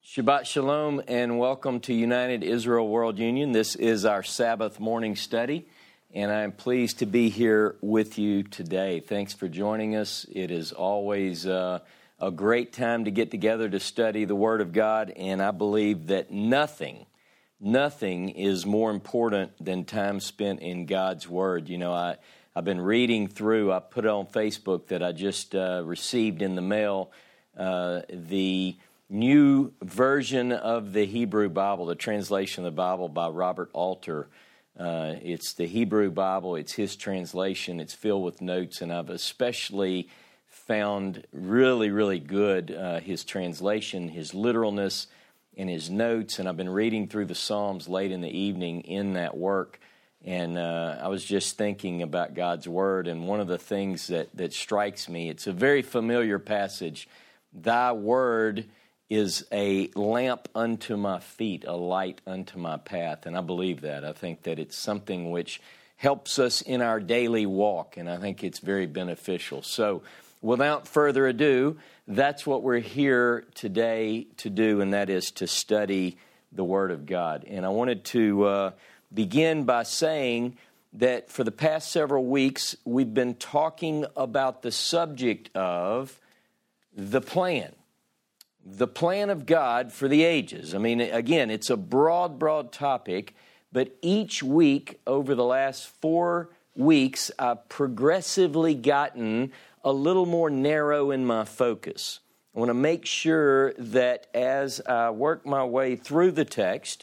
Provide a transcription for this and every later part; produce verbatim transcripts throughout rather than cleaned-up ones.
Shabbat Shalom and welcome to United Israel World Union. This is our Sabbath morning study, and I'm pleased to be here with you today. Thanks for joining us. It is always uh, a great time to get together to study the Word of God, and I believe that nothing, nothing is more important than time spent in God's Word. You know, I, I've been reading through, I put it on Facebook that I just uh, received in the mail, uh, the new version of the Hebrew Bible, the translation of the Bible by Robert Alter. Uh, it's the Hebrew Bible. It's his translation. It's filled with notes, and I've especially found really, really good uh, his translation, his literalness, and his notes. And I've been reading through the Psalms late in the evening in that work, and uh, I was just thinking about God's Word, and one of the things that, that strikes me, it's a very familiar passage, Thy Word is a lamp unto my feet, a light unto my path. And I believe that. I think that it's something which helps us in our daily walk, and I think it's very beneficial. So without further ado, that's what we're here today to do, and that is to study the Word of God. And I wanted to uh, begin by saying that for the past several weeks, we've been talking about the subject of the plan. The plan of God for the ages. I mean, again, it's a broad, broad topic, but each week over the last four weeks, I've progressively gotten a little more narrow in my focus. I want to make sure that as I work my way through the text,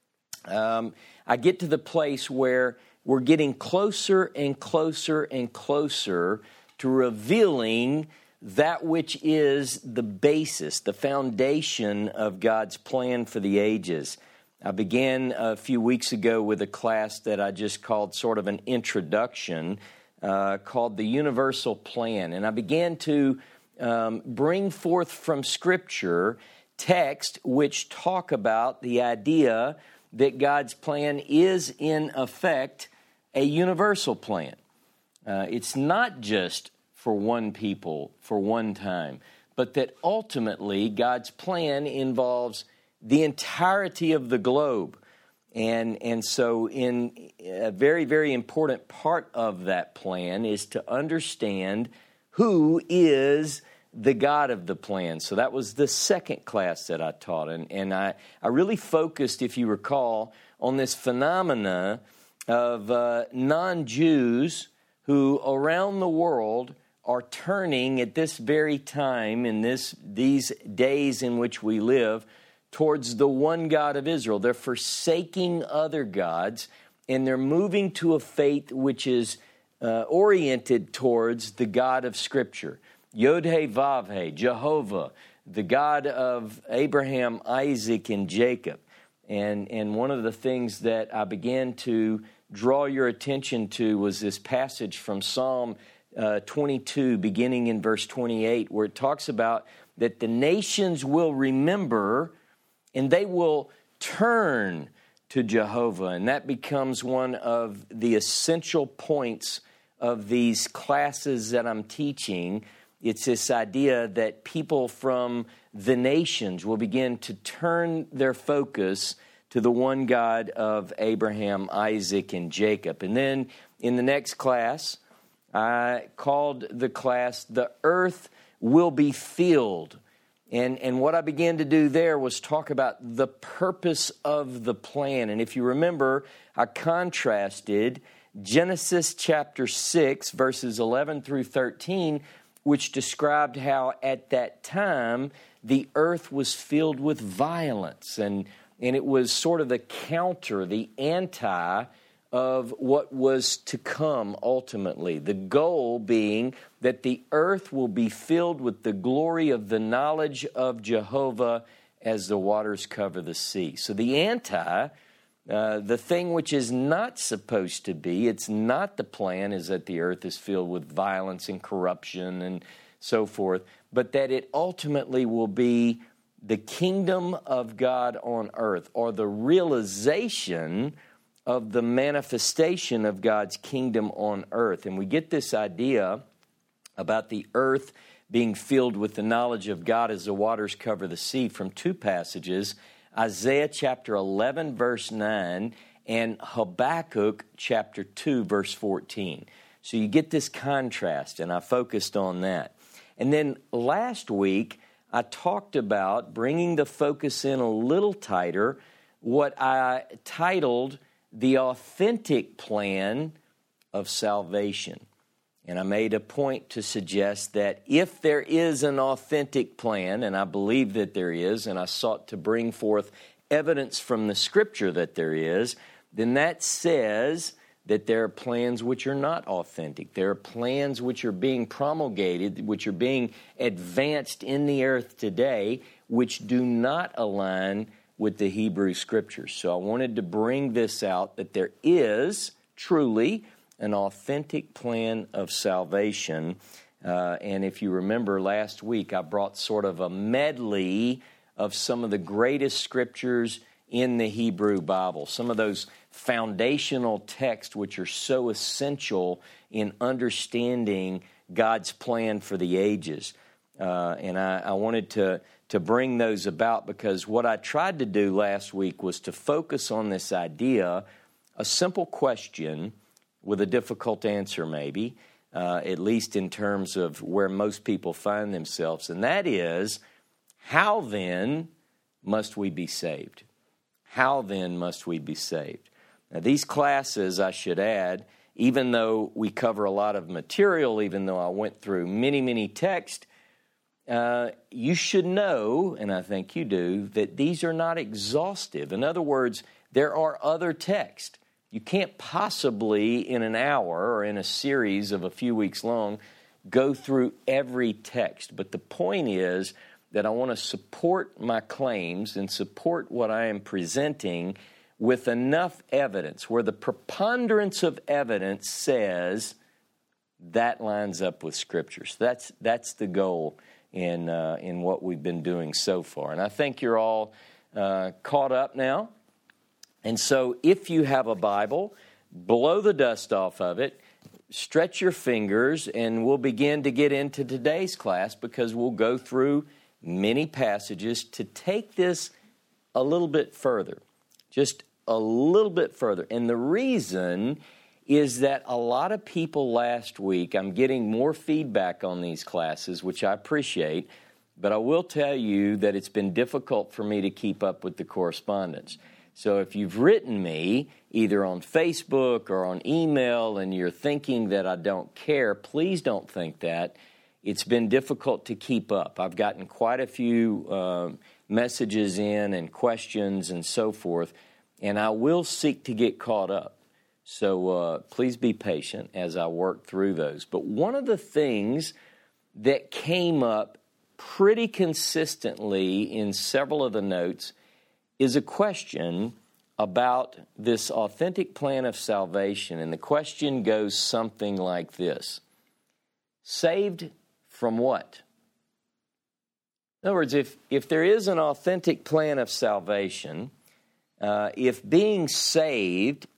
um, I get to the place where we're getting closer and closer and closer to revealing that which is the basis, the foundation of God's plan for the ages. I began a few weeks ago with a class that I just called sort of an introduction, uh, called the Universal Plan. And I began to um, bring forth from Scripture text which talk about the idea that God's plan is in effect a universal plan. Uh, it's not just for one people, for one time, but that ultimately God's plan involves the entirety of the globe. And, and so in a very, very important part of that plan is to understand who is the God of the plan. So that was the second class that I taught. And, and I, I really focused, if you recall, on this phenomena of uh, non-Jews who around the world are turning at this very time in this these days in which we live towards the one God of Israel. They're forsaking other gods, and they're moving to a faith which is uh, oriented towards the God of Scripture. Yod-Heh-Vav-Heh, Jehovah, the God of Abraham, Isaac, and Jacob. And, and one of the things that I began to draw your attention to was this passage from Psalm Uh, twenty-two, beginning in verse twenty-eight, where it talks about that the nations will remember and they will turn to Jehovah. And that becomes one of the essential points of these classes that I'm teaching. It's this idea that people from the nations will begin to turn their focus to the one God of Abraham, Isaac, and Jacob. And then in the next class, I called the class, The Earth Will Be Filled. And, and what I began to do there was talk about the purpose of the plan. And if you remember, I contrasted Genesis chapter six, verses eleven through thirteen, which described how at that time the earth was filled with violence. And, and it was sort of the counter, the anti of what was to come ultimately. The goal being that the earth will be filled with the glory of the knowledge of Jehovah as the waters cover the sea. So the anti, uh, the thing which is not supposed to be, it's not the plan, is that the earth is filled with violence and corruption and so forth, but that it ultimately will be the kingdom of God on earth, or the realization of the manifestation of God's kingdom on earth. And we get this idea about the earth being filled with the knowledge of God as the waters cover the sea from two passages, Isaiah chapter eleven, verse nine, and Habakkuk chapter two, verse fourteen. So you get this contrast, and I focused on that. And then last week, I talked about bringing the focus in a little tighter, what I titled The Authentic Plan of Salvation. And I made a point to suggest that if there is an authentic plan, and I believe that there is, and I sought to bring forth evidence from the Scripture that there is, then that says that there are plans which are not authentic. There are plans which are being promulgated, which are being advanced in the earth today, which do not align with the Hebrew Scriptures. So I wanted to bring this out, that there is truly an authentic plan of salvation. Uh, and if you remember last week, I brought sort of a medley of some of the greatest Scriptures in the Hebrew Bible, some of those foundational texts which are so essential in understanding God's plan for the ages. Uh, and I, I wanted to, to bring those about because what I tried to do last week was to focus on this idea, a simple question with a difficult answer maybe, uh, at least in terms of where most people find themselves, and that is, how then must we be saved? How then must we be saved? Now, these classes, I should add, even though we cover a lot of material, even though I went through many, many texts, uh, you should know, and I think you do, that these are not exhaustive. In other words, there are other texts. You can't possibly, in an hour or in a series of a few weeks long, go through every text. But the point is that I want to support my claims and support what I am presenting with enough evidence where the preponderance of evidence says that lines up with Scripture. So that's that's the goal in uh, in what we've been doing so far. And I think you're all uh, caught up now. And so if you have a Bible, blow the dust off of it, stretch your fingers, and we'll begin to get into today's class because we'll go through many passages to take this a little bit further, just a little bit further. And the reason is that a lot of people last week, I'm getting more feedback on these classes, which I appreciate, but I will tell you that it's been difficult for me to keep up with the correspondence. So if you've written me, either on Facebook or on email, and you're thinking that I don't care, please don't think that. It's been difficult to keep up. I've gotten quite a few uh, messages in and questions and so forth, and I will seek to get caught up. So uh, please be patient as I work through those. But one of the things that came up pretty consistently in several of the notes is a question about this authentic plan of salvation. And the question goes something like this. Saved from what? In other words, if, if there is an authentic plan of salvation, uh, if being saved,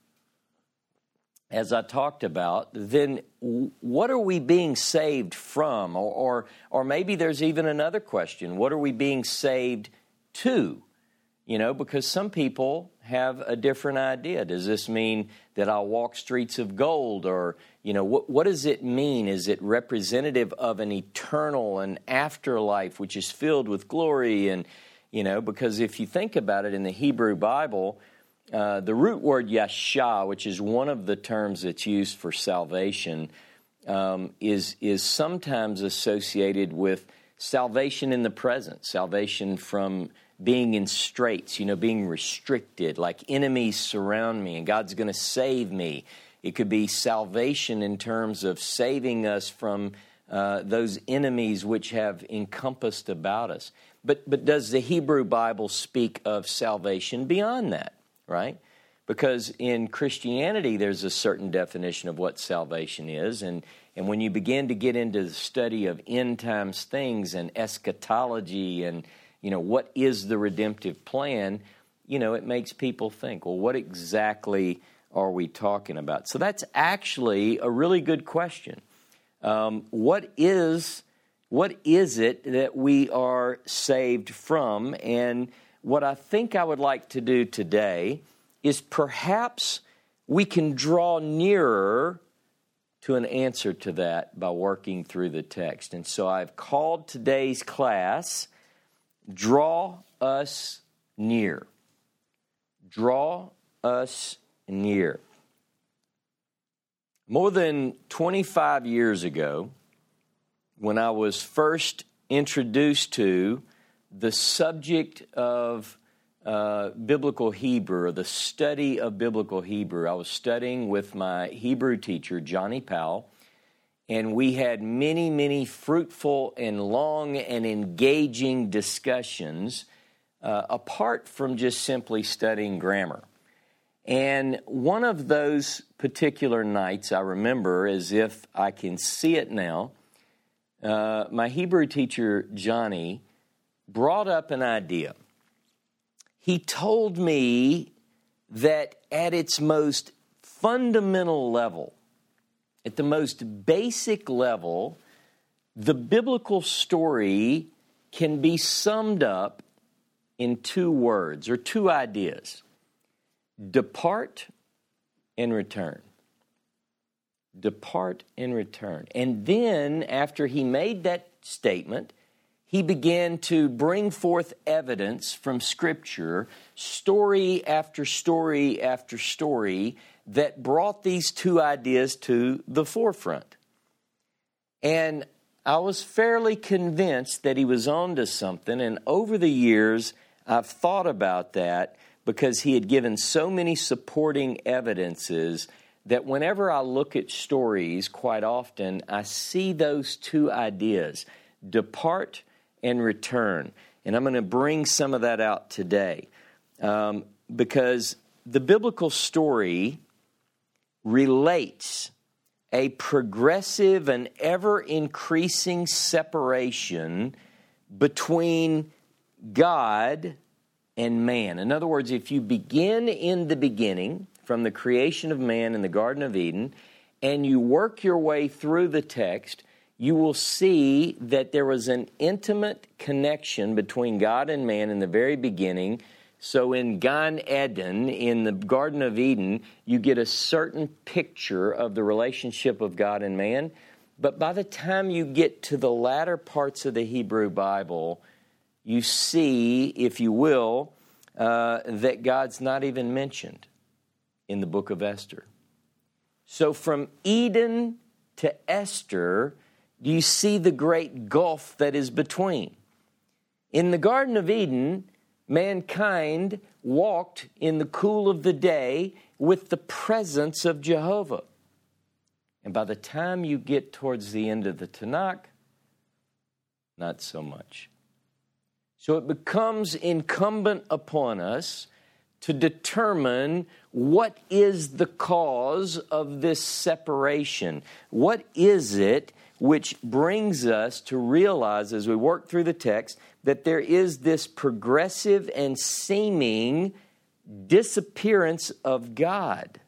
as I talked about, then what are we being saved from? Or, or, or maybe there's even another question. What are we being saved to? You know, because some people have a different idea. Does this mean that I'll walk streets of gold? Or, you know, what, what does it mean? Is it representative of an eternal and afterlife which is filled with glory? And, you know, because if you think about it in the Hebrew Bible, uh, the root word yasha, which is one of the terms that's used for salvation, um, is is sometimes associated with salvation in the present, salvation from being in straits, you know, being restricted, like enemies surround me and God's going to save me. It could be salvation in terms of saving us from uh, those enemies which have encompassed about us. But but does the Hebrew Bible speak of salvation beyond that, right? Because in Christianity, there's a certain definition of what salvation is. And, and when you begin to get into the study of end times things and eschatology and you know, what is the redemptive plan? You know, it makes people think, well, what exactly are we talking about? So that's actually a really good question. Um, what is What is it that we are saved from? And what I think I would like to do today is perhaps we can draw nearer to an answer to that by working through the text. And so I've called today's class, Draw Us Near. Draw Us Near. More than twenty-five years ago, when I was first introduced to the subject of uh, biblical Hebrew, or the study of biblical Hebrew, I was studying with my Hebrew teacher, Johnny Powell, and we had many, many fruitful and long and engaging discussions uh, apart from just simply studying grammar. And one of those particular nights I remember as if I can see it now, uh, my Hebrew teacher, Johnny, brought up an idea. He told me that at its most fundamental level, at the most basic level, the biblical story can be summed up in two words or two ideas: depart and return. Depart and return. And then, after he made that statement, he began to bring forth evidence from Scripture, story after story after story, that brought these two ideas to the forefront. And I was fairly convinced that he was onto something, and over the years, I've thought about that because he had given so many supporting evidences that whenever I look at stories, quite often, I see those two ideas, depart and return. And I'm going to bring some of that out today um, because the biblical story relates a progressive and ever-increasing separation between God and man. In other words, if you begin in the beginning, from the creation of man in the Garden of Eden, and you work your way through the text, you will see that there was an intimate connection between God and man in the very beginning. So in Gan Eden, in the Garden of Eden, you get a certain picture of the relationship of God and man. But by the time you get to the latter parts of the Hebrew Bible, you see, if you will, uh, that God's not even mentioned in the book of Esther. So from Eden to Esther, do you see the great gulf that is between? In the Garden of Eden, mankind walked in the cool of the day with the presence of Jehovah. And by the time you get towards the end of the Tanakh, not so much. So it becomes incumbent upon us to determine what is the cause of this separation. What is it which brings us to realize as we work through the text that there is this progressive and seeming disappearance of God?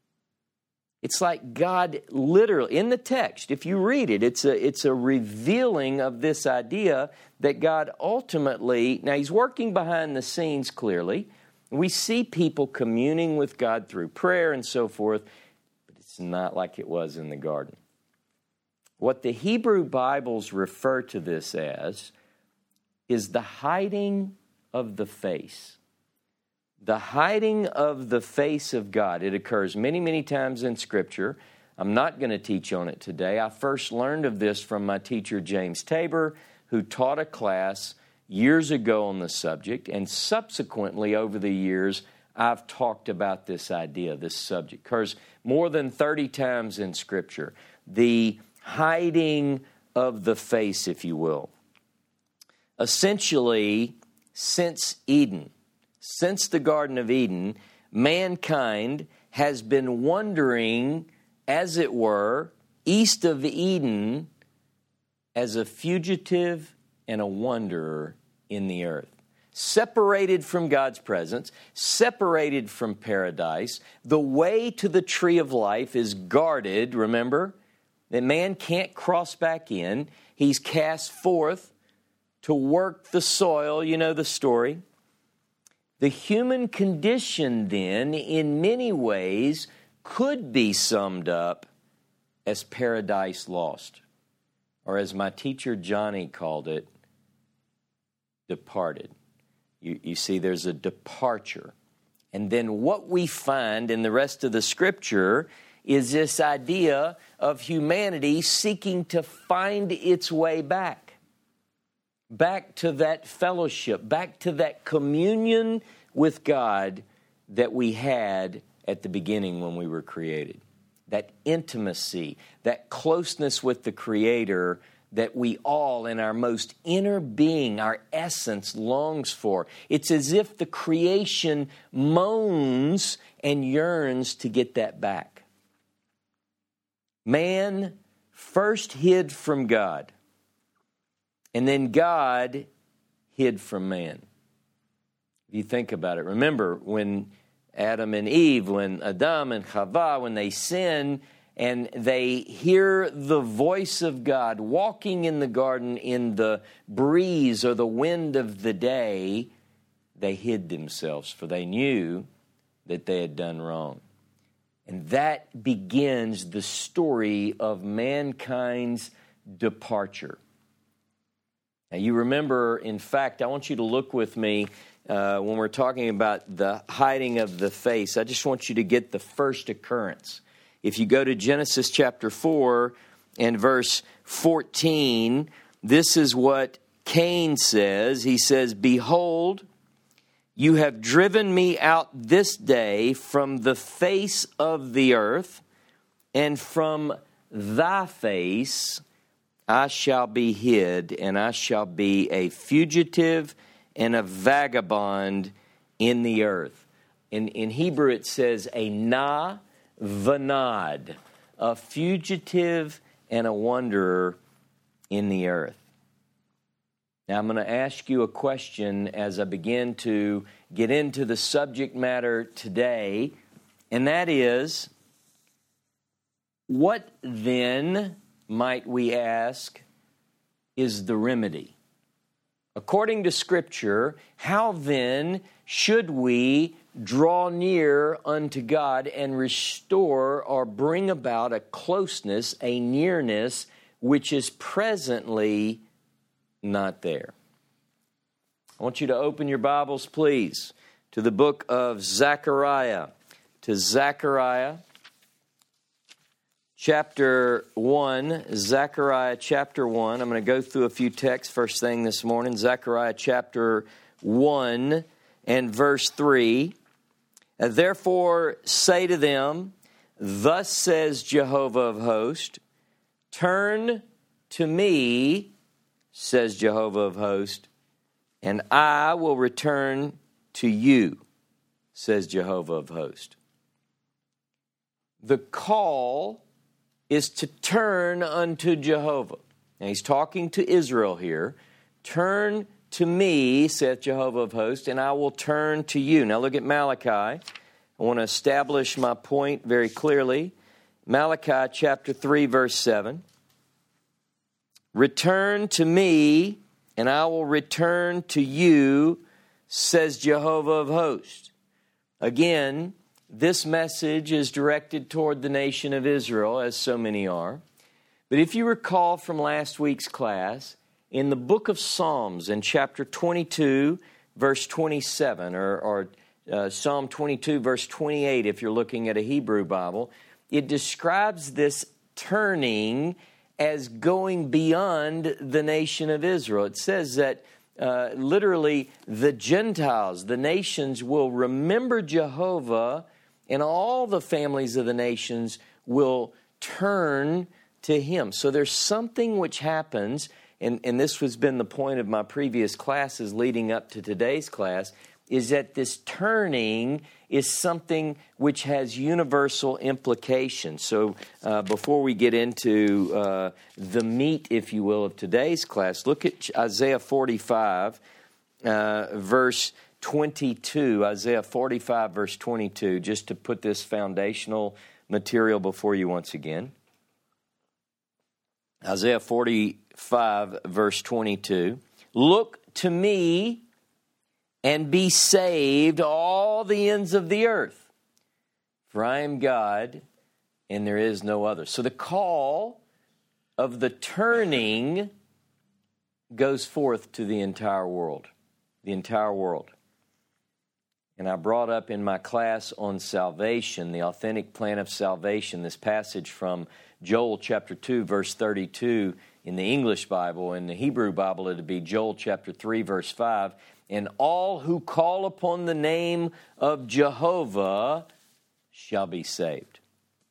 It's like God literally, in the text, if you read it, it's a, it's a revealing of this idea that God ultimately, now He's working behind the scenes clearly. We see people communing with God through prayer and so forth, but it's not like it was in the garden. What the Hebrew Bibles refer to this as is the hiding of the face. The hiding of the face of God. It occurs many, many times in Scripture. I'm not going to teach on it today. I first learned of this from my teacher, James Tabor, who taught a class years ago on the subject, and subsequently over the years, I've talked about this idea, this subject. It occurs more than thirty times in Scripture. The hiding of the face, if you will. Essentially, since Eden, since the Garden of Eden, mankind has been wandering, as it were, east of Eden as a fugitive and a wanderer in the earth. Separated from God's presence, separated from paradise. The way to the tree of life is guarded, remember? That man can't cross back in. he's cast forth to work the soil. You know the story. The human condition then, in many ways, could be summed up as paradise lost. Or as my teacher Johnny called it, departed. You, you see, there's a departure. And then what we find in the rest of the Scripture is this idea of humanity seeking to find its way back. Back to that fellowship, back to that communion with God that we had at the beginning when we were created. That intimacy, that closeness with the Creator that we all in our most inner being, our essence, longs for. It's as if the creation moans and yearns to get that back. Man first hid from God, and then God hid from man. If you think about it, remember when Adam and Eve, when Adam and Chava, when they sin and they hear the voice of God walking in the garden in the breeze or the wind of the day, they hid themselves, for they knew that they had done wrong. And that begins the story of mankind's departure. Now you remember, in fact, I want you to look with me uh, when we're talking about the hiding of the face. I just want you to get the first occurrence. If you go to Genesis chapter four and verse fourteen, this is what Cain says. He says, "Behold, you have driven me out this day from the face of the earth, and from thy face I shall be hid, and I shall be a fugitive and a vagabond in the earth." In, in Hebrew it says a na vanad, a fugitive and a wanderer in the earth. Now I'm going to ask you a question as I begin to get into the subject matter today, and that is, what then, might we ask, is the remedy? According to Scripture, how then should we draw near unto God and restore or bring about a closeness, a nearness, which is presently not there? I want you to open your Bibles, please, to the book of Zechariah, to Zechariah chapter one, Zechariah chapter one. I'm going to go through a few texts first thing this morning. Zechariah chapter one and verse three. "Therefore say to them, thus says Jehovah of hosts, turn to me, says Jehovah of hosts, and I will return to you, says Jehovah of hosts." The call is to turn unto Jehovah. Now he's talking to Israel here. "Turn to me, saith Jehovah of hosts, and I will turn to you." Now look at Malachi. I want to establish my point very clearly. Malachi chapter three, verse seven. "Return to me, and I will return to you, says Jehovah of hosts." Again, this message is directed toward the nation of Israel, as so many are. But if you recall from last week's class, in the book of Psalms, in chapter twenty-two, verse twenty-seven, or, or uh, Psalm twenty-two, verse twenty-eight, if you're looking at a Hebrew Bible, it describes this turning as going beyond the nation of Israel. It says that uh, literally the Gentiles, the nations, will remember Jehovah, and all the families of the nations will turn to Him. So there's something which happens, and, and this has been the point of my previous classes leading up to today's class, is that this turning is something which has universal implications. So uh, before we get into uh, the meat, if you will, of today's class, look at Isaiah forty-five, uh, verse twenty-two. Isaiah forty-five, verse twenty-two, just to put this foundational material before you once again. Isaiah forty, five, verse twenty-two. Look to me and be saved, all the ends of the earth. For I am God, and there is no other. So the call of the turning goes forth to the entire world. The entire world. And I brought up in my class on salvation, the authentic plan of salvation, this passage from Joel chapter two, verse thirty-two in the English Bible. In the Hebrew Bible, it would be Joel chapter three, verse five. And all who call upon the name of Jehovah shall be saved.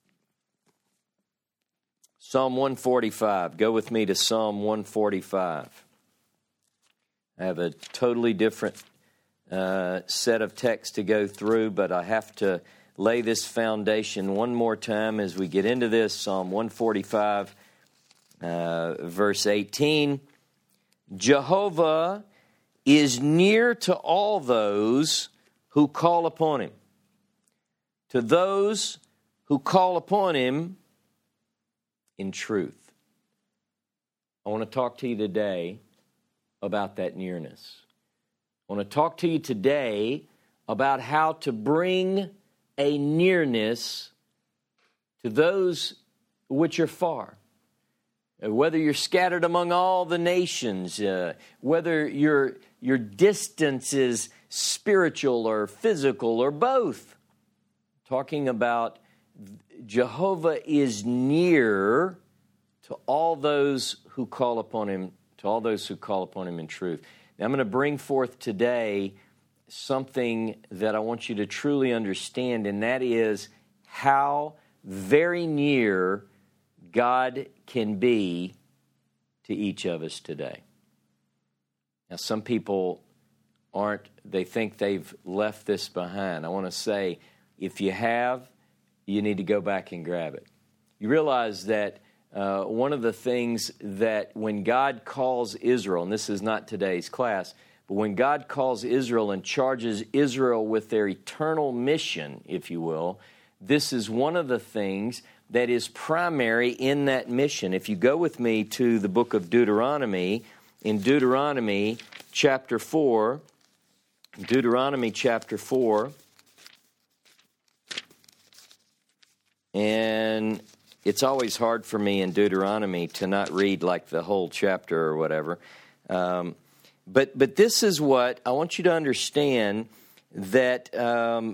Psalm one forty-five. Go with me to Psalm one forty-five. I have a totally different uh, set of texts to go through, but I have to lay this foundation one more time as we get into this. Psalm one forty-five, uh, verse eighteen. Jehovah is near to all those who call upon him. To those who call upon him in truth. I want to talk to you today about that nearness. I want to talk to you today about how to bring a nearness to those which are far. Whether you're scattered among all the nations, uh, whether your, your distance is spiritual or physical or both. Talking about Jehovah is near to all those who call upon him, to all those who call upon him in truth. Now, I'm going to bring forth today something that I want you to truly understand, and that is how very near God can be to each of us today. Now, some people aren't, they think they've left this behind. I want to say, if you have, you need to go back and grab it. You realize that uh, one of the things that when God calls Israel, and this is not today's class, but when God calls Israel and charges Israel with their eternal mission, if you will, this is one of the things that is primary in that mission. If you go with me to the book of Deuteronomy, in Deuteronomy chapter four, Deuteronomy chapter four, and it's always hard for me in Deuteronomy to not read like the whole chapter or whatever. Um, but but this is what I want you to understand, that um,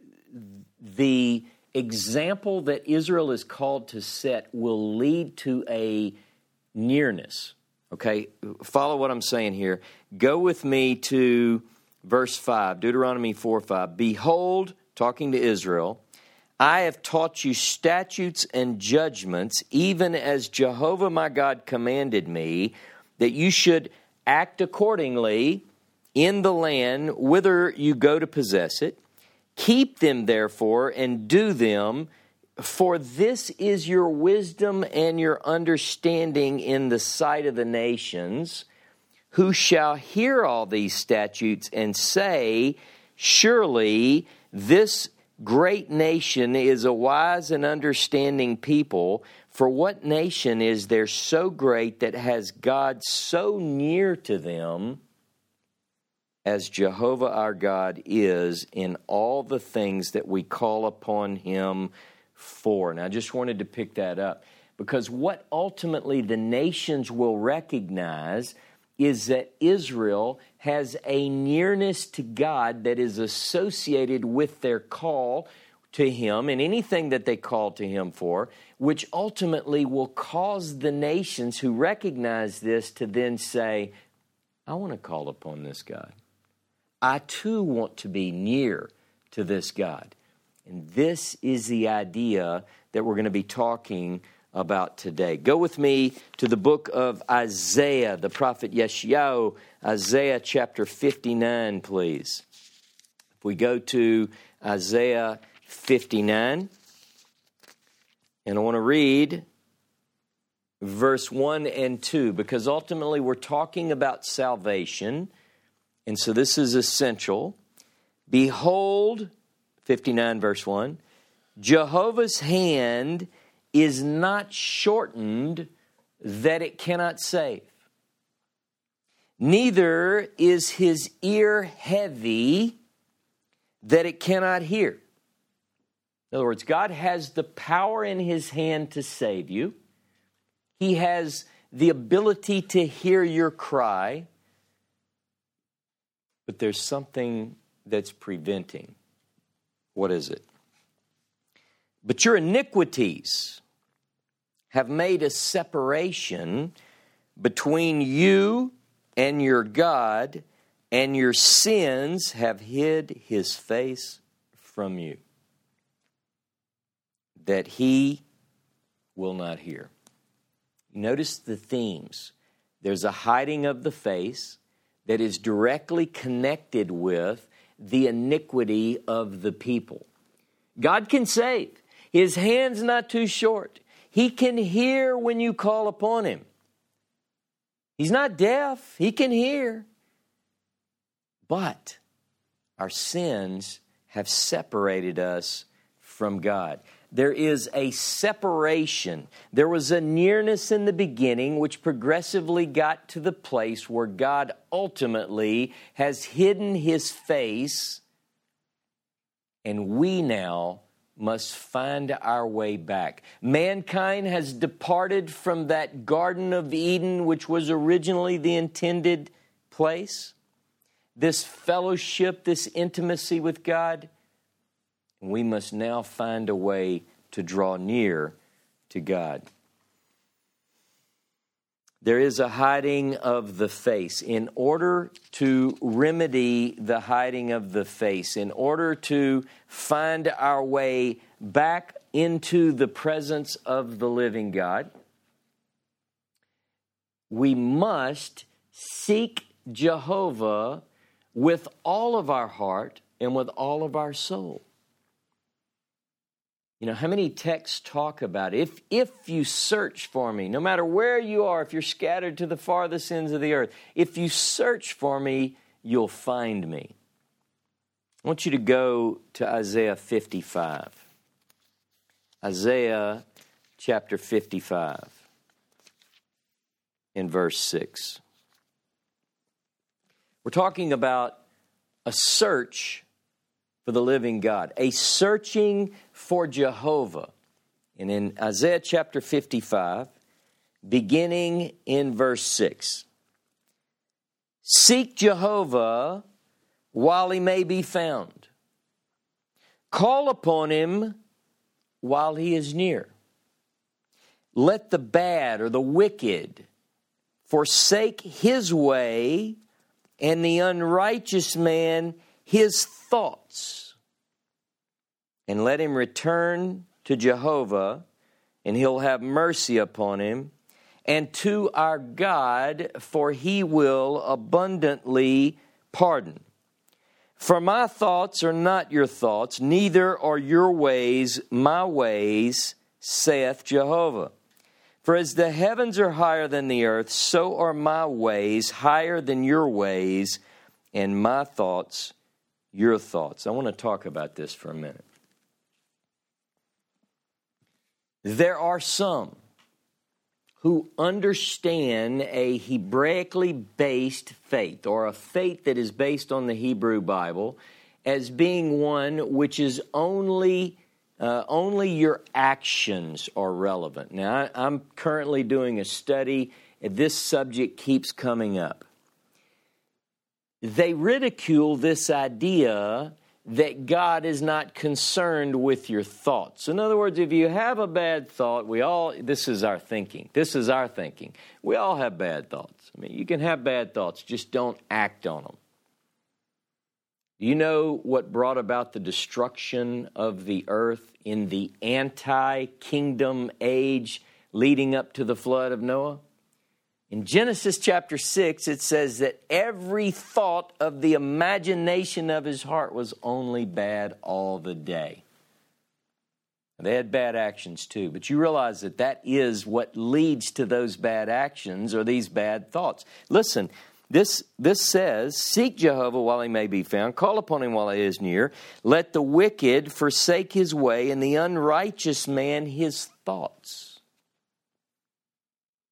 the example that Israel is called to set will lead to a nearness. Okay, follow what I'm saying here. Go with me to verse five, Deuteronomy four five. Behold, talking to Israel, I have taught you statutes and judgments, even as Jehovah my God commanded me, that you should act accordingly in the land whither you go to possess it. Keep them, therefore, and do them, for this is your wisdom and your understanding in the sight of the nations, who shall hear all these statutes and say, surely this great nation is a wise and understanding people. For what nation is there so great that has God so near to them as Jehovah our God is in all the things that we call upon him for? And I just wanted to pick that up, because what ultimately the nations will recognize is that Israel has a nearness to God that is associated with their call to him and anything that they call to him for, which ultimately will cause the nations who recognize this to then say, I want to call upon this God. I too want to be near to this God. And this is the idea that we're going to be talking about today. Go with me to the book of Isaiah, the prophet Yeshayahu, Isaiah chapter fifty-nine, please. If we go to Isaiah fifty-nine, and I want to read verse one and two, because ultimately we're talking about salvation. And so this is essential. Behold, fifty-nine verse one, Jehovah's hand is not shortened that it cannot save. Neither is his ear heavy that it cannot hear. In other words, God has the power in his hand to save you. He has the ability to hear your cry. But there's something that's preventing. What is it? But your iniquities have made a separation between you and your God, and your sins have hid his face from you, that he will not hear. Notice the themes. There's a hiding of the face that is directly connected with the iniquity of the people. God can save. His hand's not too short. He can hear when you call upon him. He's not deaf. He can hear. But our sins have separated us from God. There is a separation. There was a nearness in the beginning which progressively got to the place where God ultimately has hidden his face, and we now must find our way back. Mankind has departed from that Garden of Eden, which was originally the intended place. This fellowship, this intimacy with God. We must now find a way to draw near to God. There is a hiding of the face. In order to remedy the hiding of the face, in order to find our way back into the presence of the living God, we must seek Jehovah with all of our heart and with all of our soul. You know, how many texts talk about it? If, if you search for me, no matter where you are, if you're scattered to the farthest ends of the earth, if you search for me, you'll find me. I want you to go to Isaiah fifty-five. Isaiah chapter fifty-five in verse six. We're talking about a search for the living God, a searching for Jehovah. And in Isaiah chapter fifty-five, beginning in verse six, seek Jehovah while he may be found. Call upon him while he is near. Let the bad or the wicked forsake his way, and the unrighteous man his thoughts. And let him return to Jehovah, and he'll have mercy upon him, and to our God, for he will abundantly pardon. For my thoughts are not your thoughts, neither are your ways my ways, saith Jehovah. For as the heavens are higher than the earth, so are my ways higher than your ways, and my thoughts your thoughts. I want to talk about this for a minute. There are some who understand a Hebraically based faith, or a faith that is based on the Hebrew Bible, as being one which is only uh, only your actions are relevant. Now, I, I'm currently doing a study, and this subject keeps coming up. They ridicule this idea that God is not concerned with your thoughts. In other words, if you have a bad thought, we all, this is our thinking. This is our thinking. We all have bad thoughts. I mean, you can have bad thoughts, just don't act on them. Do you know what brought about the destruction of the earth in the anti-kingdom age leading up to the flood of Noah? In Genesis chapter six, it says that every thought of the imagination of his heart was only bad all the day. They had bad actions too, but you realize that that is what leads to those bad actions, or these bad thoughts. Listen, this, this says, seek Jehovah while he may be found, call upon him while he is near, let the wicked forsake his way, and the unrighteous man his thoughts.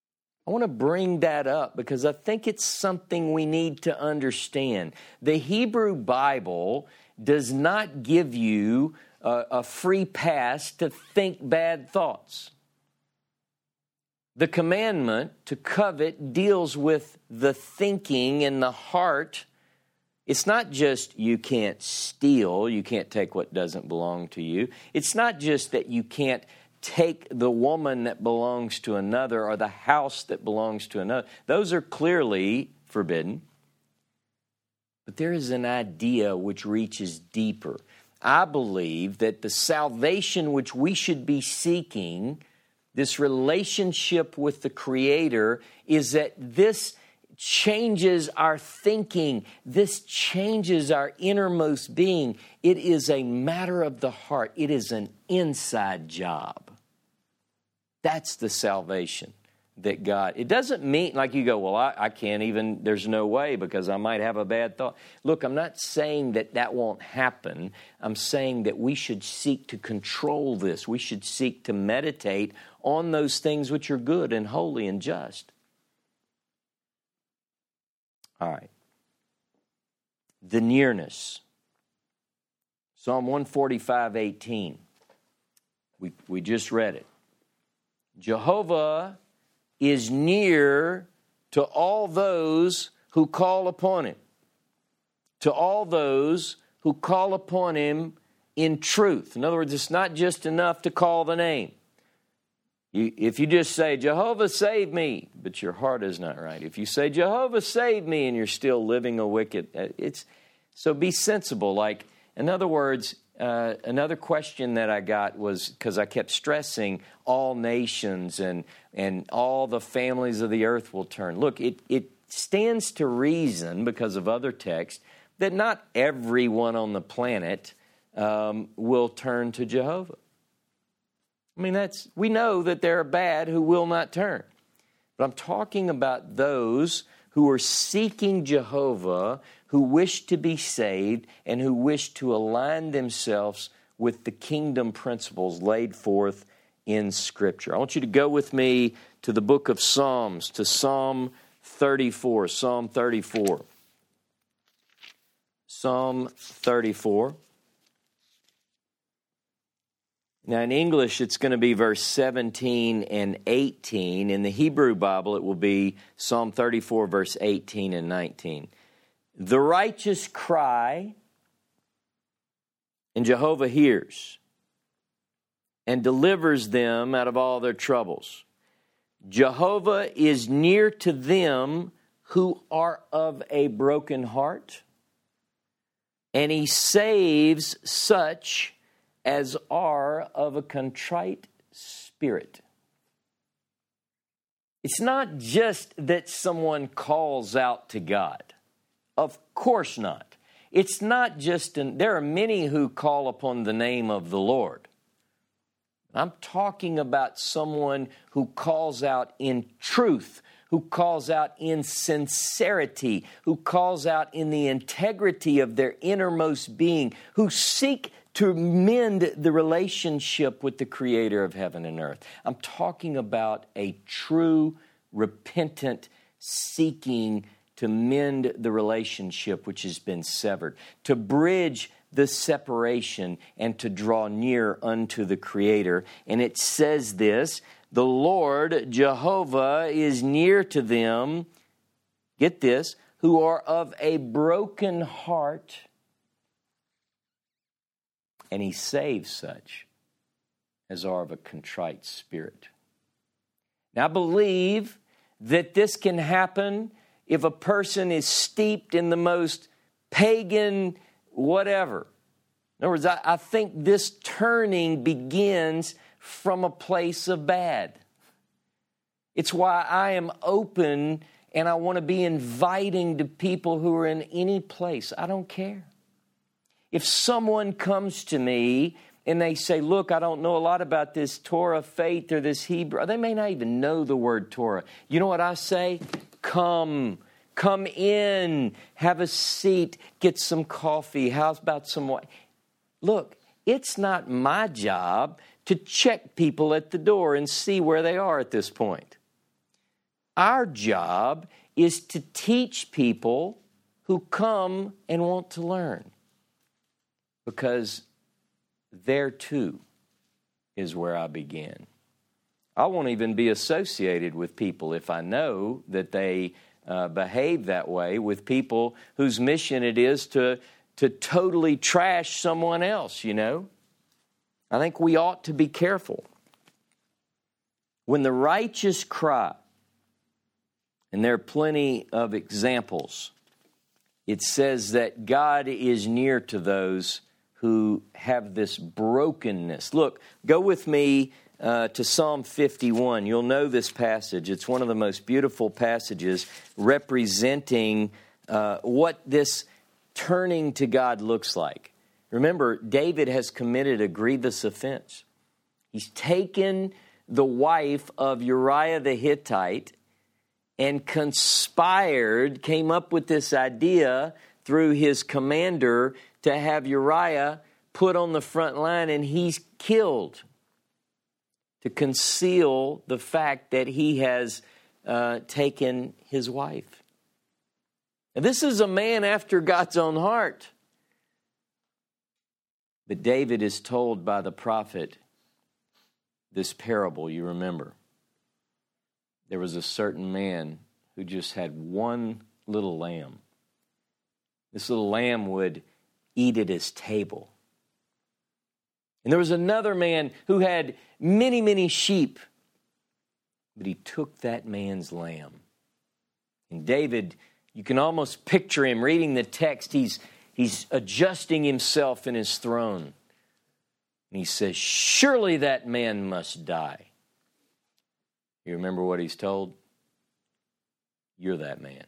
I want to bring that up because I think it's something we need to understand. The Hebrew Bible does not give you a, a free pass to think bad thoughts. The commandment to covet deals with the thinking in the heart. It's not just you can't steal, you can't take what doesn't belong to you. It's not just that you can't take the woman that belongs to another or the house that belongs to another. Those are clearly forbidden. But there is an idea which reaches deeper. I believe that the salvation which we should be seeking, this relationship with the Creator, is that this changes our thinking. This changes our innermost being. It is a matter of the heart. It is an inside job. That's the salvation that God, it doesn't mean like you go, well, I, I can't even, there's no way because I might have a bad thought. Look, I'm not saying that that won't happen. I'm saying that we should seek to control this. We should seek to meditate on those things which are good and holy and just. All right. The nearness. Psalm one forty-five, eighteen. We, we just read it. Jehovah is near to all those who call upon Him. To all those who call upon Him in truth. In other words, it's not just enough to call the name. You, if you just say, Jehovah save me, but your heart is not right. If you say, Jehovah save me, and you're still living a wicked, it's, so be sensible. Like, in other words, uh, another question that I got was, because I kept stressing all nations and, and all the families of the earth will turn. Look, it, it stands to reason, because of other texts, that not everyone on the planet um, will turn to Jehovah. I mean, that's, we know that there are bad who will not turn. But I'm talking about those who are seeking Jehovah, who wish to be saved, and who wish to align themselves with the kingdom principles laid forth in Scripture. I want you to go with me to the book of Psalms, to Psalm thirty-four. Psalm thirty-four. Psalm thirty-four. Now, in English, it's going to be verse seventeen and eighteen. In the Hebrew Bible, it will be Psalm thirty-four, verse eighteen and nineteen. The righteous cry, and Jehovah hears and delivers them out of all their troubles. Jehovah is near to them who are of a broken heart, and He saves such as are of a contrite spirit. It's not just that someone calls out to God. Of course not. It's not just, an, there are many who call upon the name of the Lord. I'm talking about someone who calls out in truth, who calls out in sincerity, who calls out in the integrity of their innermost being, who seek to mend the relationship with the Creator of heaven and earth. I'm talking about a true, repentant, seeking to mend the relationship which has been severed, to bridge the separation and to draw near unto the Creator. And it says this, the Lord Jehovah is near to them, get this, who are of a broken heart, and He saves such as are of a contrite spirit. Now, I believe that this can happen if a person is steeped in the most pagan whatever. In other words, I, I think this turning begins from a place of bad. It's why I am open and I want to be inviting to people who are in any place. I don't care. If someone comes to me and they say, look, I don't know a lot about this Torah faith or this Hebrew, they may not even know the word Torah. You know what I say? Come, come in, have a seat, get some coffee. How about some wine? Look, it's not my job to check people at the door and see where they are at this point. our job is to teach people who come and want to learn, because there too is where I began. I won't even be associated with people if I know that they uh, behave that way with people whose mission it is to, to totally trash someone else, you know. I think we ought to be careful. When the righteous cry, and there are plenty of examples, it says that God is near to those who have this brokenness. Look, go with me uh, to Psalm fifty-one. You'll know this passage. It's one of the most beautiful passages representing uh, what this turning to God looks like. Remember, David has committed a grievous offense. He's taken the wife of Uriah the Hittite and conspired, came up with this idea through his commander to have Uriah put on the front line, and he's killed to conceal the fact that he has uh, taken his wife. Now, this is a man after God's own heart. But David is told by the prophet this parable, you remember. There was a certain man who just had one little lamb. This little lamb would eat at his table. And there was another man who had many, many sheep. But he took that man's lamb. And David, you can almost picture him reading the text. He's, he's adjusting himself in his throne. And he says, surely that man must die. You remember what he's told? You're that man.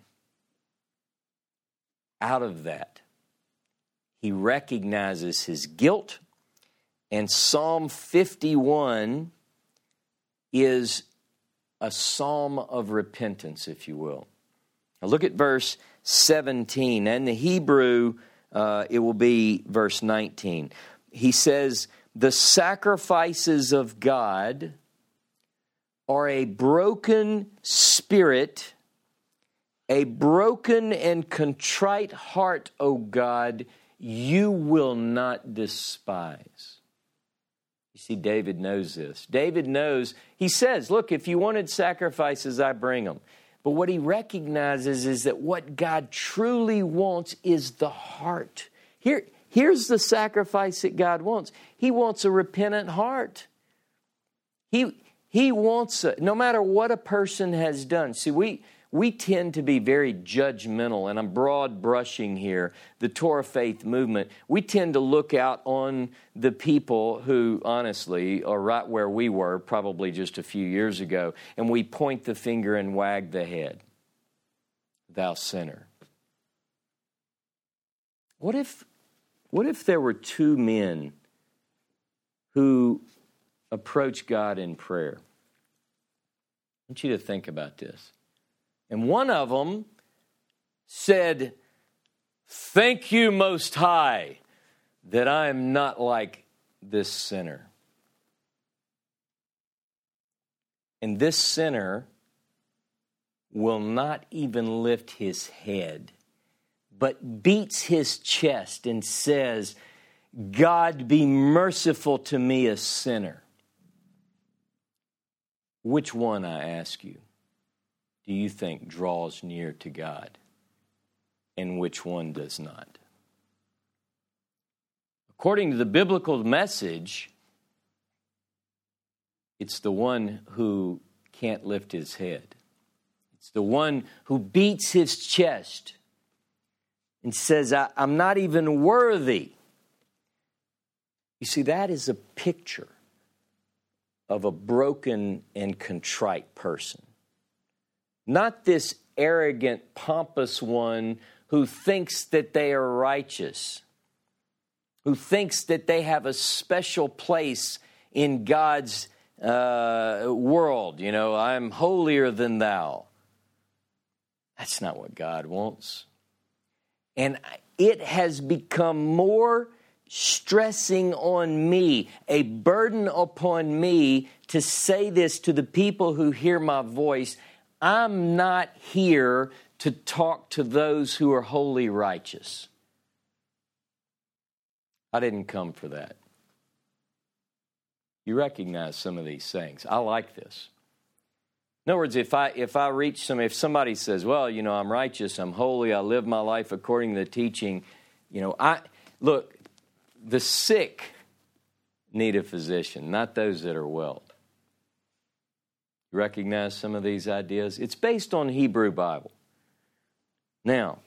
Out of that, he recognizes his guilt, and Psalm fifty-one is a psalm of repentance, if you will. Now look at verse seventeen. In the Hebrew, uh, it will be verse nineteen. He says, the sacrifices of God are a broken spirit, a broken and contrite heart, O God, you will not despise. You see, David knows this. David knows, he says, look, if you wanted sacrifices, I bring them. But what he recognizes is that what God truly wants is the heart. Here, here's the sacrifice that God wants. He wants a repentant heart. He, he wants, a, no matter what a person has done. See, we... We tend to be very judgmental, and I'm broad brushing here, the Torah faith movement. We tend to look out on the people who, honestly, are right where we were probably just a few years ago, and we point the finger and wag the head. Thou sinner. What if, what if there were two men who approach God in prayer? I want you to think about this. And one of them said, thank you, Most High, that I am not like this sinner. And this sinner will not even lift his head, but beats his chest and says, God, be merciful to me, a sinner. Which one, I ask you, do you think draws near to God, and which one does not? According to the biblical message, it's the one who can't lift his head. It's the one who beats his chest and says, I, I'm not even worthy. You see, that is a picture of a broken and contrite person. Not this arrogant, pompous one who thinks that they are righteous, who thinks that they have a special place in God's uh, world. You know, I'm holier than thou. That's not what God wants. And it has become more stressing on me, a burden upon me to say this to the people who hear my voice. I'm not here to talk to those who are wholly righteous. I didn't come for that. You recognize some of these things. I like this. In other words, if I if I reach some, if somebody says, well, you know, I'm righteous, I'm holy, I live my life according to the teaching, you know, I look, the sick need a physician, not those that are well. You recognize some of these ideas? It's based on Hebrew Bible. Now,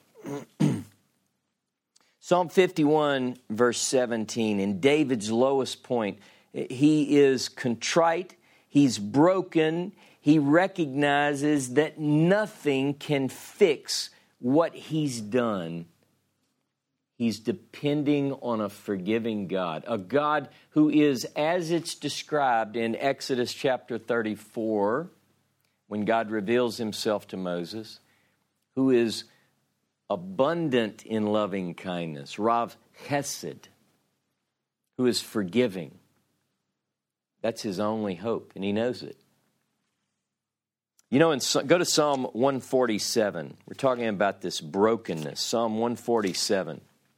Psalm fifty-one, verse seventeen, in David's lowest point, he is contrite, he's broken, he recognizes that nothing can fix what he's done. He's depending on a forgiving God, a God who is, as it's described in Exodus chapter thirty-four, when God reveals himself to Moses, who is abundant in loving kindness, Rav Chesed, who is forgiving. That's his only hope, and he knows it. You know, in, go to Psalm one forty-seven. We're talking about this brokenness. Psalm one forty-seven.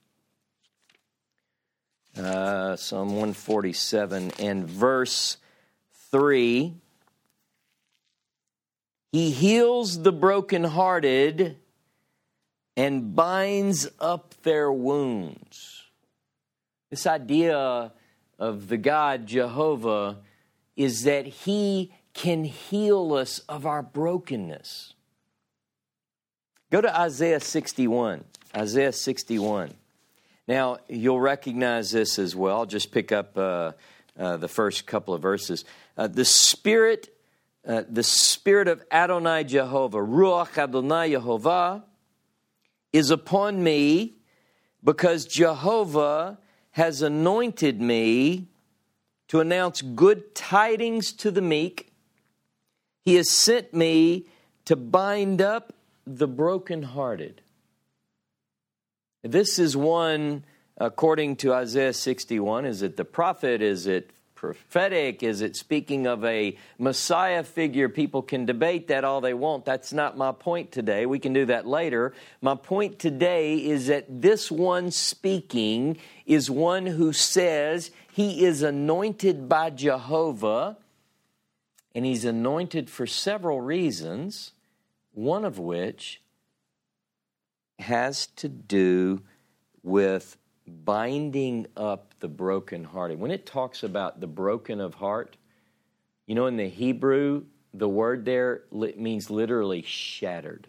Uh, Psalm one forty-seven and verse three. He heals the brokenhearted and binds up their wounds. This idea of the God Jehovah is that he can heal us of our brokenness. Go to Isaiah sixty-one. Isaiah sixty-one. Now, you'll recognize this as well. I'll just pick up uh, uh, the first couple of verses. Uh, the Spirit, uh, the Spirit of Adonai Jehovah, Ruach Adonai Yehovah, is upon me because Jehovah has anointed me to announce good tidings to the meek. He has sent me to bind up the brokenhearted. This is one, according to Isaiah sixty-one, is it the prophet? Is it prophetic? Is it speaking of a Messiah figure? People can debate that all they want. That's not my point today. We can do that later. My point today is that this one speaking is one who says he is anointed by Jehovah, and he's anointed for several reasons, one of which has to do with binding up the brokenhearted. When it talks about the broken of heart, you know, in the Hebrew, the word there means literally shattered.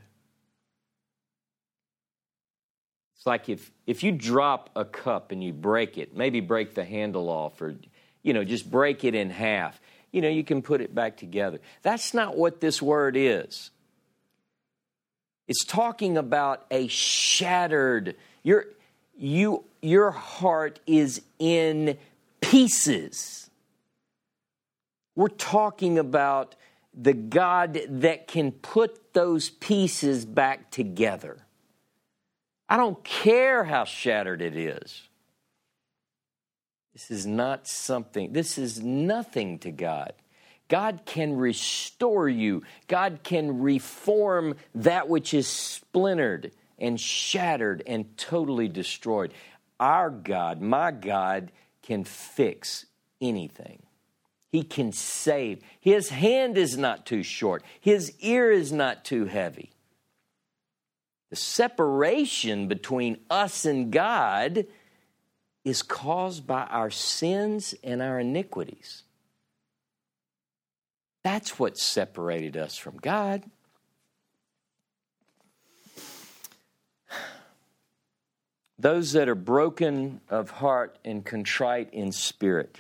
It's like if, if you drop a cup and you break it, maybe break the handle off or, you know, just break it in half. You know, you can put it back together. That's not what this word is. It's talking about a shattered, your, you, your heart is in pieces. We're talking about the God that can put those pieces back together. I don't care how shattered it is. This is not something, this is nothing to God. God can restore you. God can reform that which is splintered and shattered and totally destroyed. Our God, my God, can fix anything. He can save. His hand is not too short. His ear is not too heavy. The separation between us and God is caused by our sins and our iniquities. That's what separated us from God. Those that are broken of heart and contrite in spirit.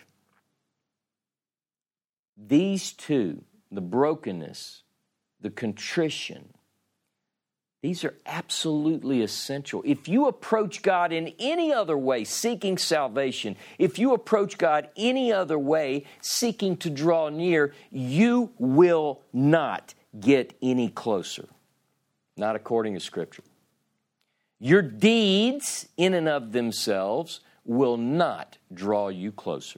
These two, the brokenness, the contrition, these are absolutely essential. If you approach God in any other way, seeking salvation, if you approach God any other way, seeking to draw near, you will not get any closer. Not according to Scripture. Your deeds, in and of themselves, will not draw you closer.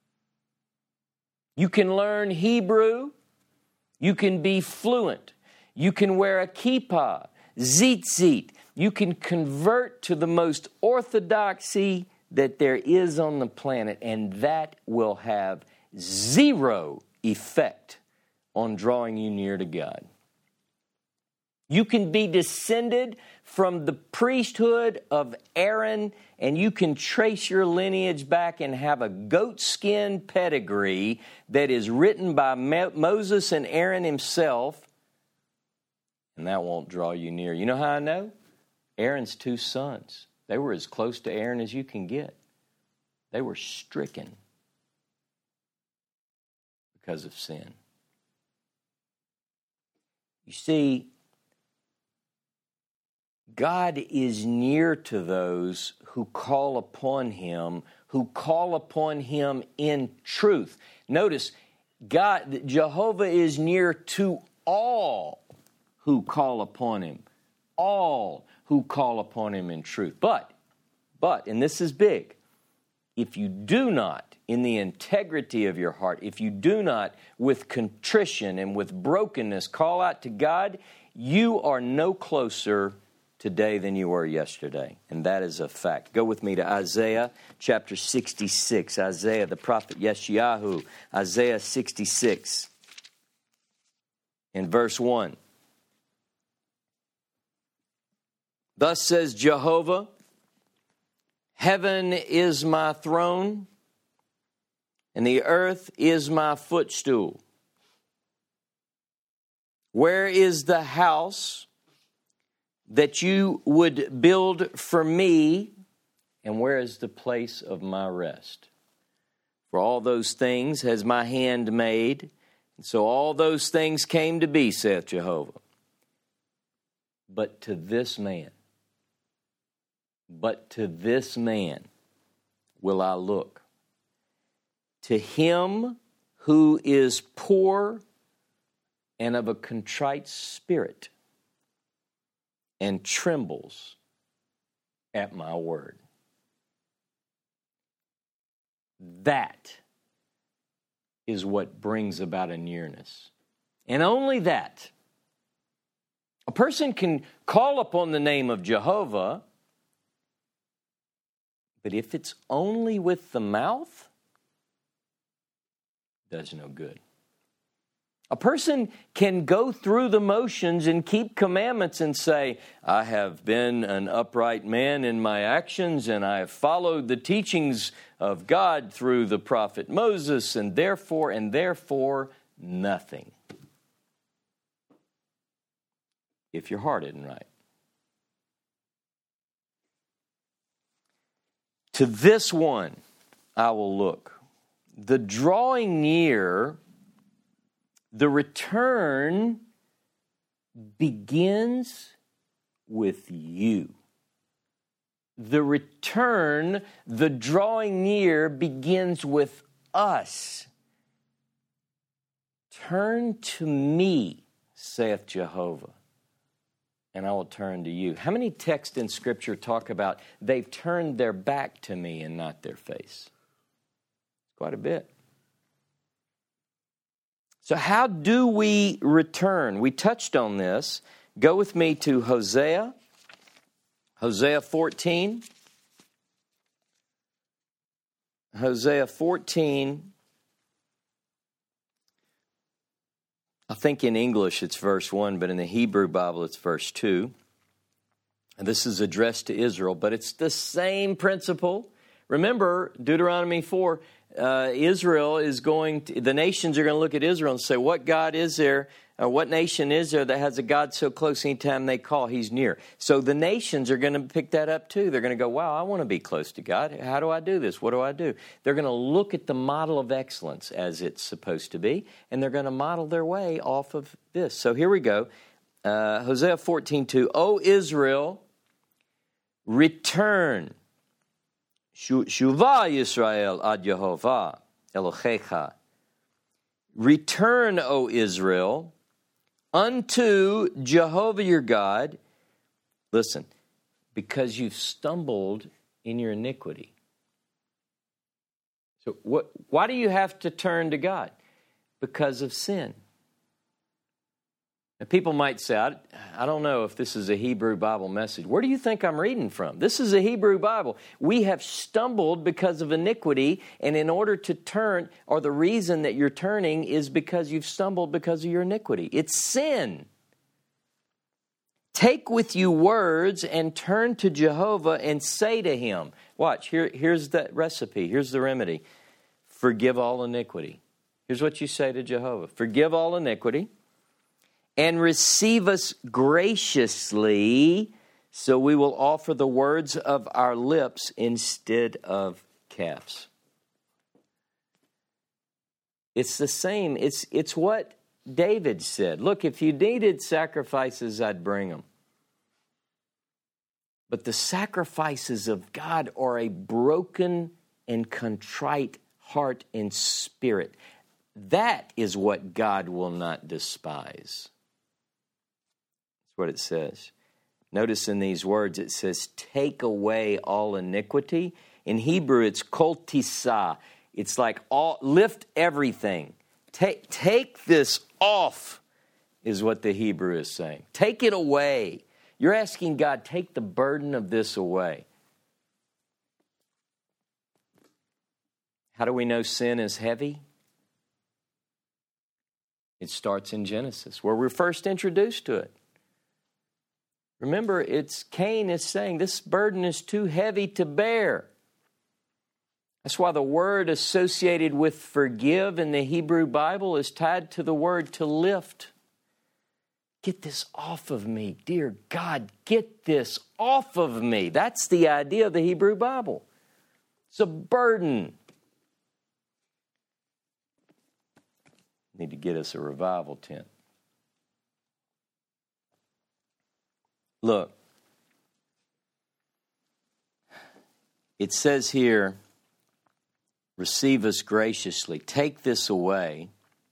You can learn Hebrew. You can be fluent. You can wear a kippah, tzitzit. You can convert to the most orthodoxy that there is on the planet, and that will have zero effect on drawing you near to God. You can be descended from the priesthood of Aaron, and you can trace your lineage back and have a goatskin pedigree that is written by Moses and Aaron himself, and that won't draw you near. You know how I know? Aaron's two sons. They were as close to Aaron as you can get. They were stricken because of sin. You see, God is near to those who call upon Him, who call upon Him in truth. Notice, God, Jehovah is near to all who call upon Him. All who call upon Him in truth. But, but, and this is big, if you do not, in the integrity of your heart, if you do not, with contrition and with brokenness, call out to God, you are no closer today than you were yesterday. And that is a fact. Go with me to Isaiah chapter sixty-six. Isaiah, the prophet Yeshayahu, Isaiah sixty-six, in verse one. Thus says Jehovah, heaven is my throne, and the earth is my footstool. Where is the house that you would build for me, and where is the place of my rest? For all those things has my hand made, and so all those things came to be, saith Jehovah. But to this man, but to this man will I look, to him who is poor and of a contrite spirit, and trembles at my word. That is what brings about a nearness. And only that. A person can call upon the name of Jehovah, but if it's only with the mouth, it does no good. A person can go through the motions and keep commandments and say, I have been an upright man in my actions, and I have followed the teachings of God through the prophet Moses, and therefore, and therefore, nothing. If your heart isn't right. To this one I will look. The drawing near, the return begins with you. The return, the drawing near begins with us. Turn to me, saith Jehovah, and I will turn to you. How many texts in Scripture talk about they've turned their back to me and not their face? Quite a bit. So how do we return? We touched on this. Go with me to Hosea. Hosea fourteen. Hosea fourteen. I think in English it's verse one, but in the Hebrew Bible it's verse two. And this is addressed to Israel, but it's the same principle. Remember, Deuteronomy four, uh, Israel is going to, the nations are going to look at Israel and say, what God is there, uh, what nation is there that has a God so close anytime they call, He's near? So the nations are going to pick that up too. They're going to go, wow, I want to be close to God. How do I do this? What do I do? They're going to look at the model of excellence as it's supposed to be, and they're going to model their way off of this. So here we go. Uh, Hosea fourteen two. O Israel, return. Shuvah Yisrael ad Yehovah Elohecha. Return, O Israel, unto Jehovah your God. Listen, because you've stumbled in your iniquity. So what, why do you have to turn to God? Because of sin. Now, people might say, I, I don't know if this is a Hebrew Bible message. Where do you think I'm reading from? This is a Hebrew Bible. We have stumbled because of iniquity, and in order to turn, or the reason that you're turning is because you've stumbled because of your iniquity. It's sin. Take with you words and turn to Jehovah and say to Him, watch, here, here's the recipe, here's the remedy. Forgive all iniquity. Here's what you say to Jehovah. Forgive all iniquity. And receive us graciously, so we will offer the words of our lips instead of calves. It's the same. It's, it's what David said. Look, if you needed sacrifices, I'd bring them. But the sacrifices of God are a broken and contrite heart and spirit. That is what God will not despise. What it says. Notice in these words it says, take away all iniquity. In Hebrew it's kol tisa. It's like all, lift everything. Take, take this off is what the Hebrew is saying. Take it away. You're asking God, take the burden of this away. How do we know sin is heavy? It starts in Genesis, where we're first introduced to it. Remember, it's Cain is saying, this burden is too heavy to bear. That's why the word associated with forgive in the Hebrew Bible is tied to the word to lift. Get this off of me. Dear God, get this off of me. That's the idea of the Hebrew Bible. It's a burden. Need to get us a revival tent. Look, it says here, receive us graciously. Take this away.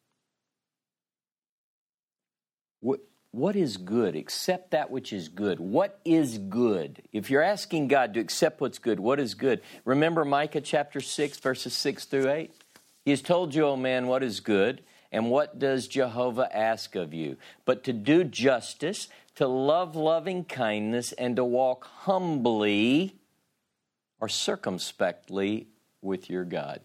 What, what is good? Accept that which is good. What is good? If you're asking God to accept what's good, what is good? Remember Micah chapter six, verses six through eight? He has told you, O man, what is good, and what does Jehovah ask of you? But to do justice, to love loving kindness, and to walk humbly or circumspectly with your God.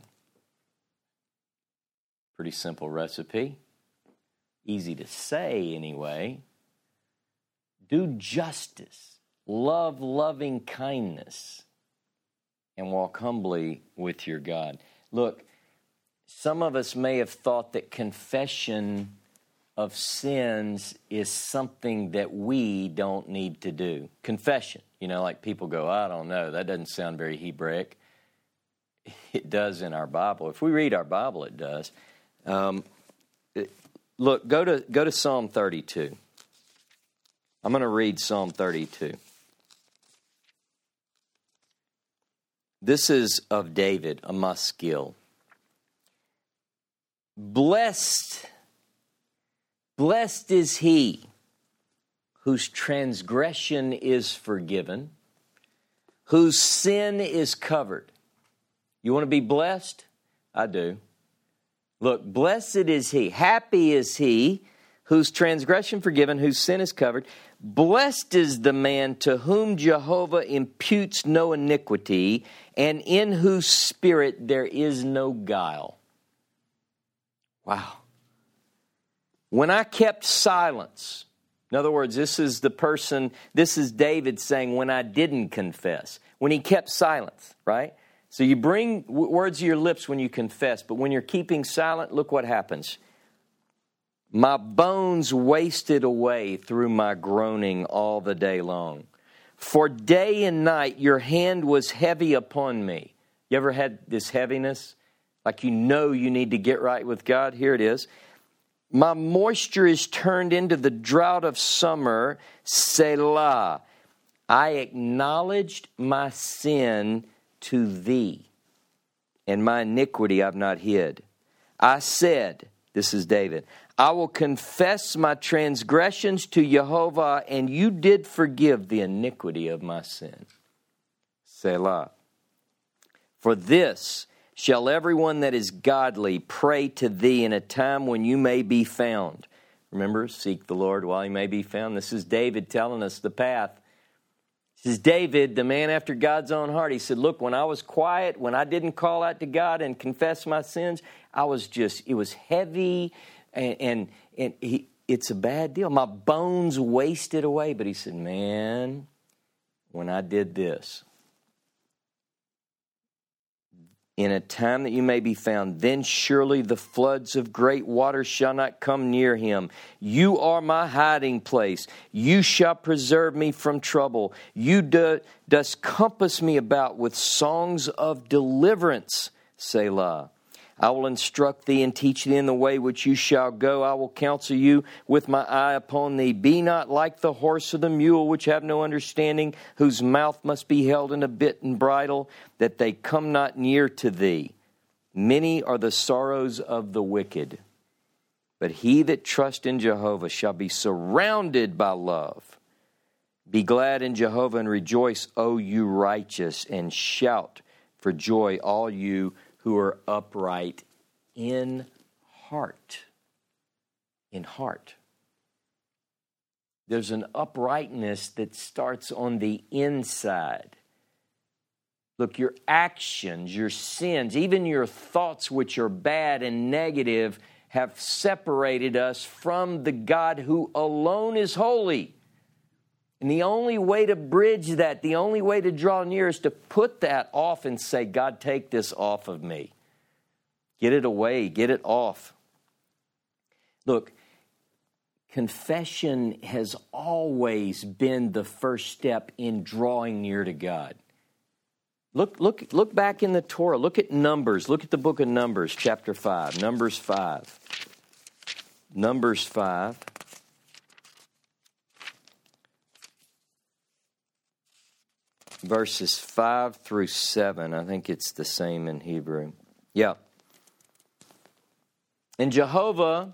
Pretty simple recipe. Easy to say anyway. Do justice, love loving kindness, and walk humbly with your God. Look, some of us may have thought that confession of sins is something that we don't need to do. Confession. You know, like people go, I don't know, that doesn't sound very Hebraic. It does in our Bible. If we read our Bible, it does. Um, it, look, go to go to Psalm thirty-two. I'm going to read Psalm thirty-two. This is of David, a maskil. Blessed, blessed is he whose transgression is forgiven, whose sin is covered. You want to be blessed? I do. Look, blessed is he, happy is he, whose transgression forgiven, whose sin is covered. Blessed is the man to whom Jehovah imputes no iniquity, and in whose spirit there is no guile. Wow. When I kept silence, in other words, this is the person, this is David saying when I didn't confess, when he kept silence, right? So you bring words to your lips when you confess, but when you're keeping silent, look what happens. My bones wasted away through my groaning all the day long. For day and night your hand was heavy upon me. You ever had this heaviness? Like you know you need to get right with God? Here it is. My moisture is turned into the drought of summer, Selah. I acknowledged my sin to thee, and my iniquity I've not hid. I said, this is David, I will confess my transgressions to Jehovah, and you did forgive the iniquity of my sin. Selah. For this shall everyone that is godly pray to thee in a time when you may be found. Remember, seek the Lord while he may be found. This is David telling us the path. This is David, the man after God's own heart. He said, look, when I was quiet, when I didn't call out to God and confess my sins, I was just, it was heavy, and, and, and he, it's a bad deal. My bones wasted away. But he said, man, when I did this, in a time that you may be found, then surely the floods of great waters shall not come near him. You are my hiding place. You shall preserve me from trouble. You do, dost compass me about with songs of deliverance, Selah. I will instruct thee and teach thee in the way which you shall go. I will counsel you with my eye upon thee. Be not like the horse or the mule, which have no understanding, whose mouth must be held in a bit and bridle, that they come not near to thee. Many are the sorrows of the wicked, but he that trusts in Jehovah shall be surrounded by love. Be glad in Jehovah and rejoice, O you righteous, and shout for joy, all you who are upright in heart. In heart. There's an uprightness that starts on the inside. Look, your actions, your sins, even your thoughts which are bad and negative have separated us from the God who alone is holy. And the only way to bridge that, the only way to draw near is to put that off and say, God, take this off of me. Get it away. Get it off. Look, confession has always been the first step in drawing near to God. Look, look, look back in the Torah. Look at Numbers. Look at the book of Numbers, chapter five. Numbers five. Numbers five. Verses five through seven. I think it's the same in Hebrew. Yeah. And Jehovah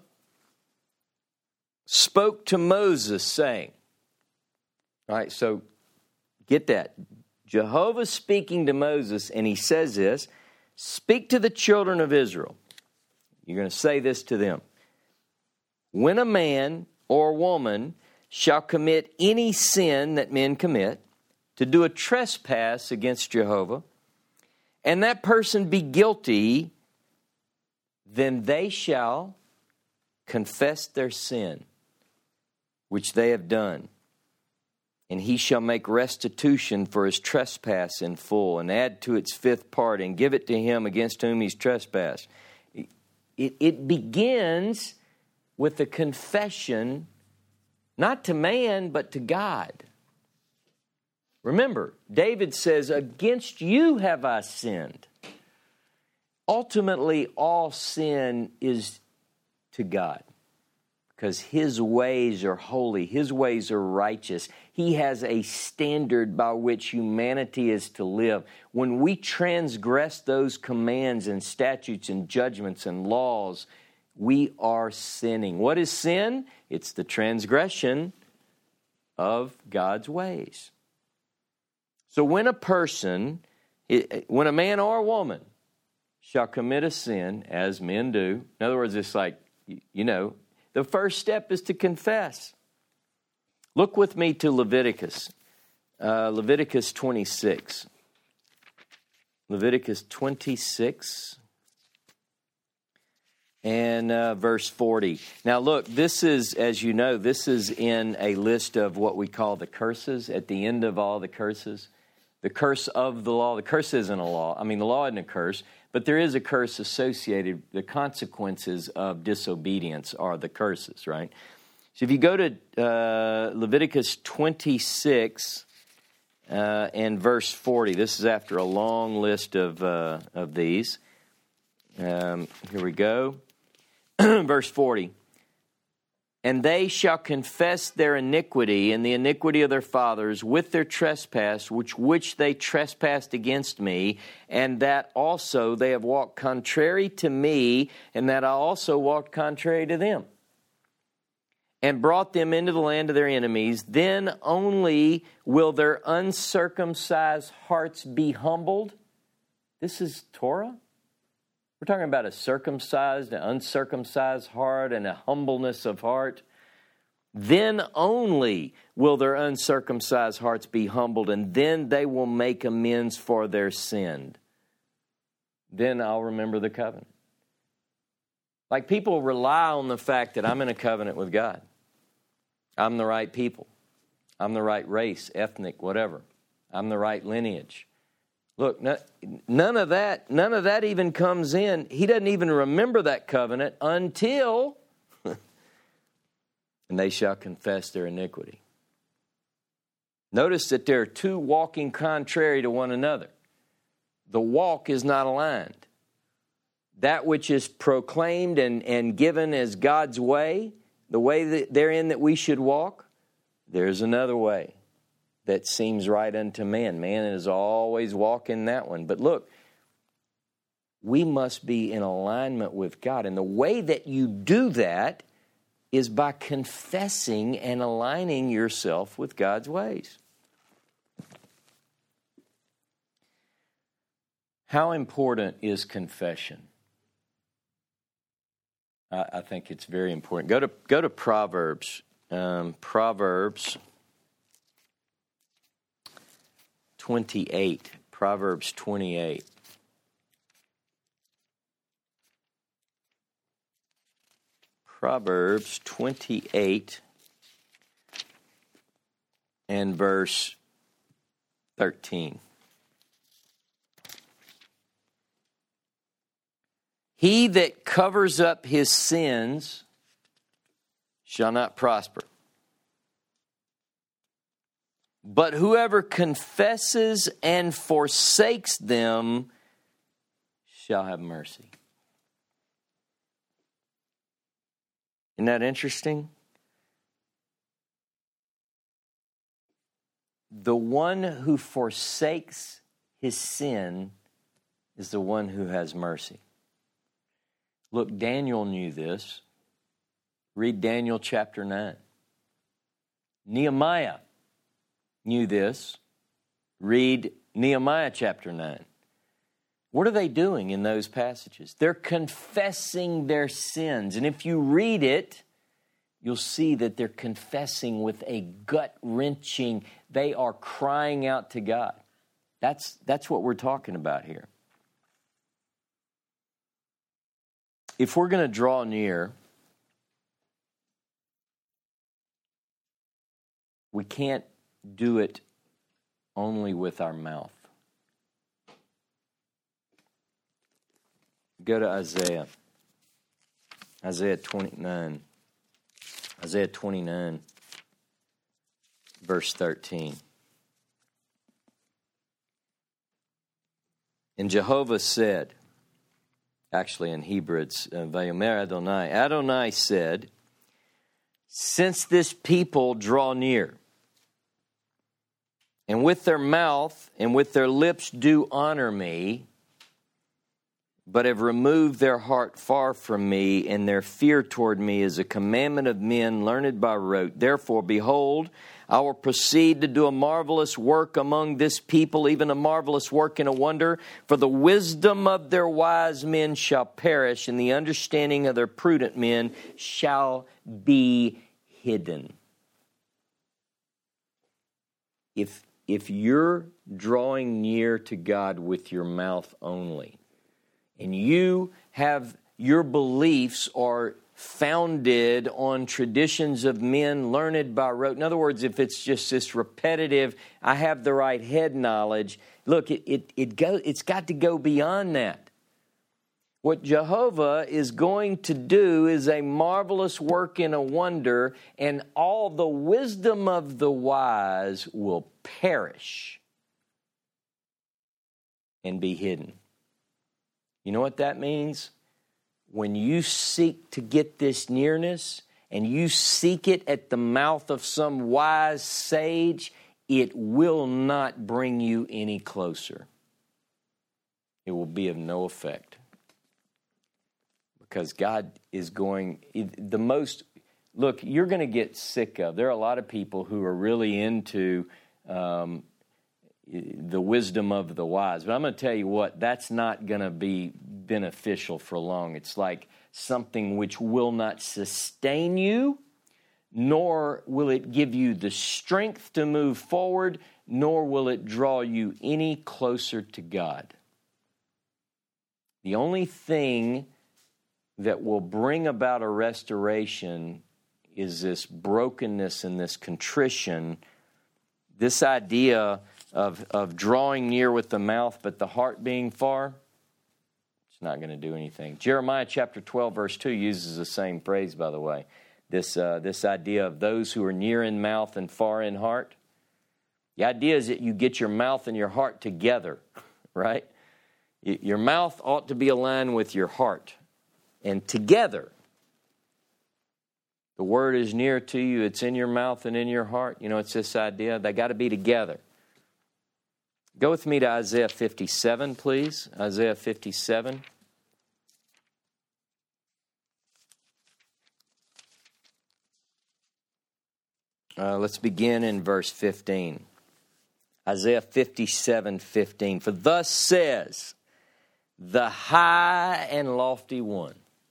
spoke to Moses, saying, all right, so get that. Jehovah's speaking to Moses, and he says this, speak to the children of Israel. You're going to say this to them. When a man or woman shall commit any sin that men commit, to do a trespass against Jehovah, and that person be guilty, then they shall confess their sin, which they have done. And he shall make restitution for his trespass in full, and add to its fifth part, and give it to him against whom he's trespassed. It, it begins with a confession, not to man, but to God. Remember, David says, against you have I sinned. Ultimately, all sin is to God because his ways are holy. His ways are righteous. He has a standard by which humanity is to live. When we transgress those commands and statutes and judgments and laws, we are sinning. What is sin? It's the transgression of God's ways. So when a person, when a man or a woman shall commit a sin, as men do, in other words, it's like, you know, the first step is to confess. Look with me to Leviticus, uh, Leviticus twenty-six. Leviticus twenty-six and uh, verse forty. Now look, this is, as you know, this is in a list of what we call the curses, at the end of all the curses. The curse of the law. The curse isn't a law. I mean, the law isn't a curse, but there is a curse associated. The consequences of disobedience are the curses, right? So if you go to uh, Leviticus twenty-six uh, and verse forty, this is after a long list of uh, of these. Um, here we go. Verse forty. And they shall confess their iniquity and the iniquity of their fathers with their trespass, which which they trespassed against me, and that also they have walked contrary to me, and that I also walked contrary to them, and brought them into the land of their enemies. Then only will their uncircumcised hearts be humbled. This is Torah. We're talking about a circumcised, an uncircumcised heart, and a humbleness of heart. Then only will their uncircumcised hearts be humbled, and then they will make amends for their sin. Then I'll remember the covenant. Like, people rely on the fact that I'm in a covenant with God. I'm the right people. I'm the right race, ethnic, whatever. I'm the right lineage. Look, none of that, none of that even comes in. He doesn't even remember that covenant until and they shall confess their iniquity. Notice that there are two walking contrary to one another. The walk is not aligned. That which is proclaimed and, and given as God's way, the way that therein that we should walk, there's another way that seems right unto man. Man is always walking that one. But look, we must be in alignment with God. And the way that you do that is by confessing and aligning yourself with God's ways. How important is confession? I, I think it's very important. Go to go to Proverbs. Um, Proverbs twenty-eight. Proverbs twenty-eight. Proverbs twenty-eight and verse thirteen. He that covers up his sins shall not prosper, but whoever confesses and forsakes them shall have mercy. Isn't that interesting? The one who forsakes his sin is the one who has mercy. Look, Daniel knew this. Read Daniel chapter nine. Nehemiah knew this. Read Nehemiah chapter nine. What are they doing in those passages? They're confessing their sins. And if you read it, you'll see that they're confessing with a gut-wrenching, they are crying out to God. That's, that's what we're talking about here. If we're going to draw near, we can't do it only with our mouth. Go to Isaiah. Isaiah twenty-nine. Isaiah twenty-nine, verse thirteen. And Jehovah said, actually in Hebrew it's uh, Vayomer Adonai. Adonai said, since this people draw near, and with their mouth and with their lips do honor me, but have removed their heart far from me, and their fear toward me is a commandment of men learned by rote. Therefore, behold, I will proceed to do a marvelous work among this people, even a marvelous work and a wonder. For the wisdom of their wise men shall perish, and the understanding of their prudent men shall be hidden. If, if you're drawing near to God with your mouth only, and you have your beliefs are founded on traditions of men learned by rote. In other words, if it's just this repetitive, I have the right head knowledge. Look, it it, it go, it's got to go beyond that. What Jehovah is going to do is a marvelous work and a wonder, and all the wisdom of the wise will perish and be hidden. You know what that means? When you seek to get this nearness and you seek it at the mouth of some wise sage, it will not bring you any closer. It will be of no effect. Because God is going, the most, look, you're going to get sick of, there are a lot of people who are really into um, the wisdom of the wise. But I'm going to tell you what, that's not going to be beneficial for long. It's like something which will not sustain you, nor will it give you the strength to move forward, nor will it draw you any closer to God. The only thing that will bring about a restoration is this brokenness and this contrition, this idea of, of drawing near with the mouth but the heart being far. It's not going to do anything. Jeremiah chapter twelve verse two uses the same phrase, by the way. This, uh, this idea of those who are near in mouth and far in heart. The idea is that you get your mouth and your heart together, right? Your mouth ought to be aligned with your heart. And together, the word is near to you. It's in your mouth and in your heart. You know, it's this idea. They got to be together. Go with me to Isaiah fifty-seven, please. Isaiah fifty-seven. Uh, let's begin in verse fifteen. Isaiah fifty-seven, fifteen. For thus says the high and lofty one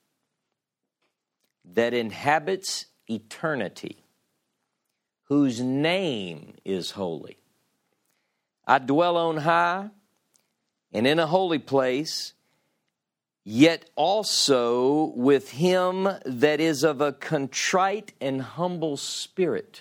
that inhabits eternity, whose name is holy. I dwell on high and in a holy place, yet also with him that is of a contrite and humble spirit,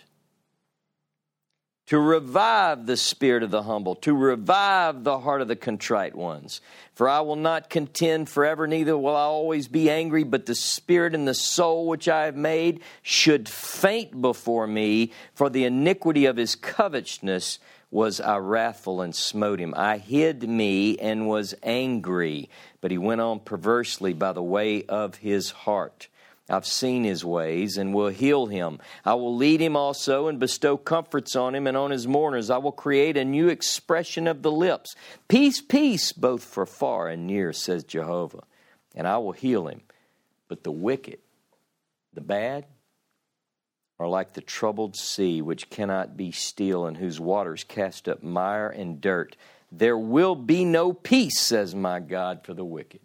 to revive the spirit of the humble, to revive the heart of the contrite ones. For I will not contend forever, neither will I always be angry, but the spirit and the soul which I have made should faint before me, for the iniquity of his covetousness was I wrathful and smote him. I hid me and was angry, but he went on perversely by the way of his heart. I've seen his ways and will heal him. I will lead him also and bestow comforts on him and on his mourners. I will create a new expression of the lips. Peace, peace, both for far and near, says Jehovah. And I will heal him. But the wicked, the bad, are like the troubled sea, which cannot be still, and whose waters cast up mire and dirt. There will be no peace, says my God, for the wicked.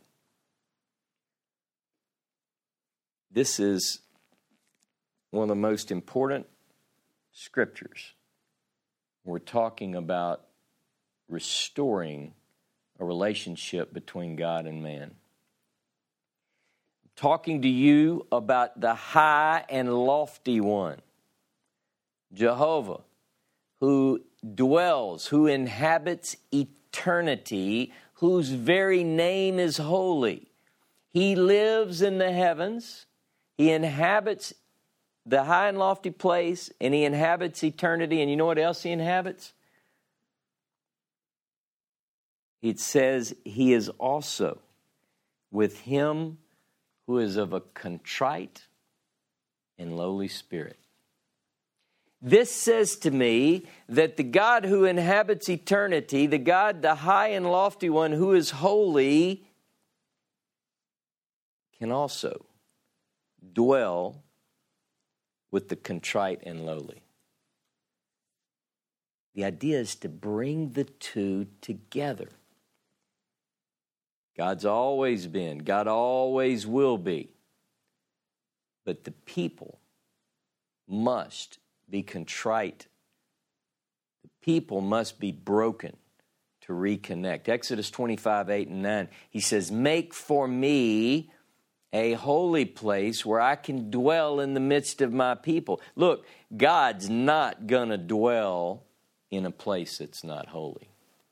This is one of the most important scriptures. We're talking about restoring a relationship between God and man. I'm talking to you about the high and lofty one, Jehovah, who dwells, who inhabits eternity, whose very name is holy. He lives in the heavens. He inhabits the high and lofty place, and he inhabits eternity. And you know what else he inhabits? It says he is also with him who is of a contrite and lowly spirit. This says to me that the God who inhabits eternity, the God, the high and lofty one who is holy, can also dwell with the contrite and lowly. The idea is to bring the two together. God's always been, God always will be. But the people must be contrite. The people must be broken to reconnect. Exodus twenty-five, eight and nine, he says, make for me a holy place where I can dwell in the midst of my people. Look, God's not going to dwell in a place that's not holy.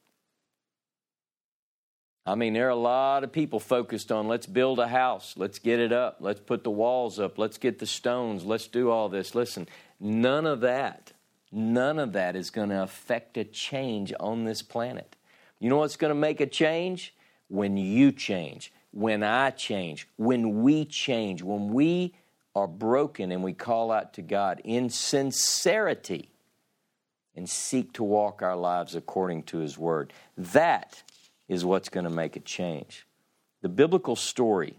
I mean, there are a lot of people focused on, let's build a house, let's get it up, let's put the walls up, let's get the stones, let's do all this. Listen, none of that, none of that is going to affect a change on this planet. You know what's going to make a change? When you change. When I change, when we change, when we are broken and we call out to God in sincerity and seek to walk our lives according to His Word, that is what's going to make a change. The biblical story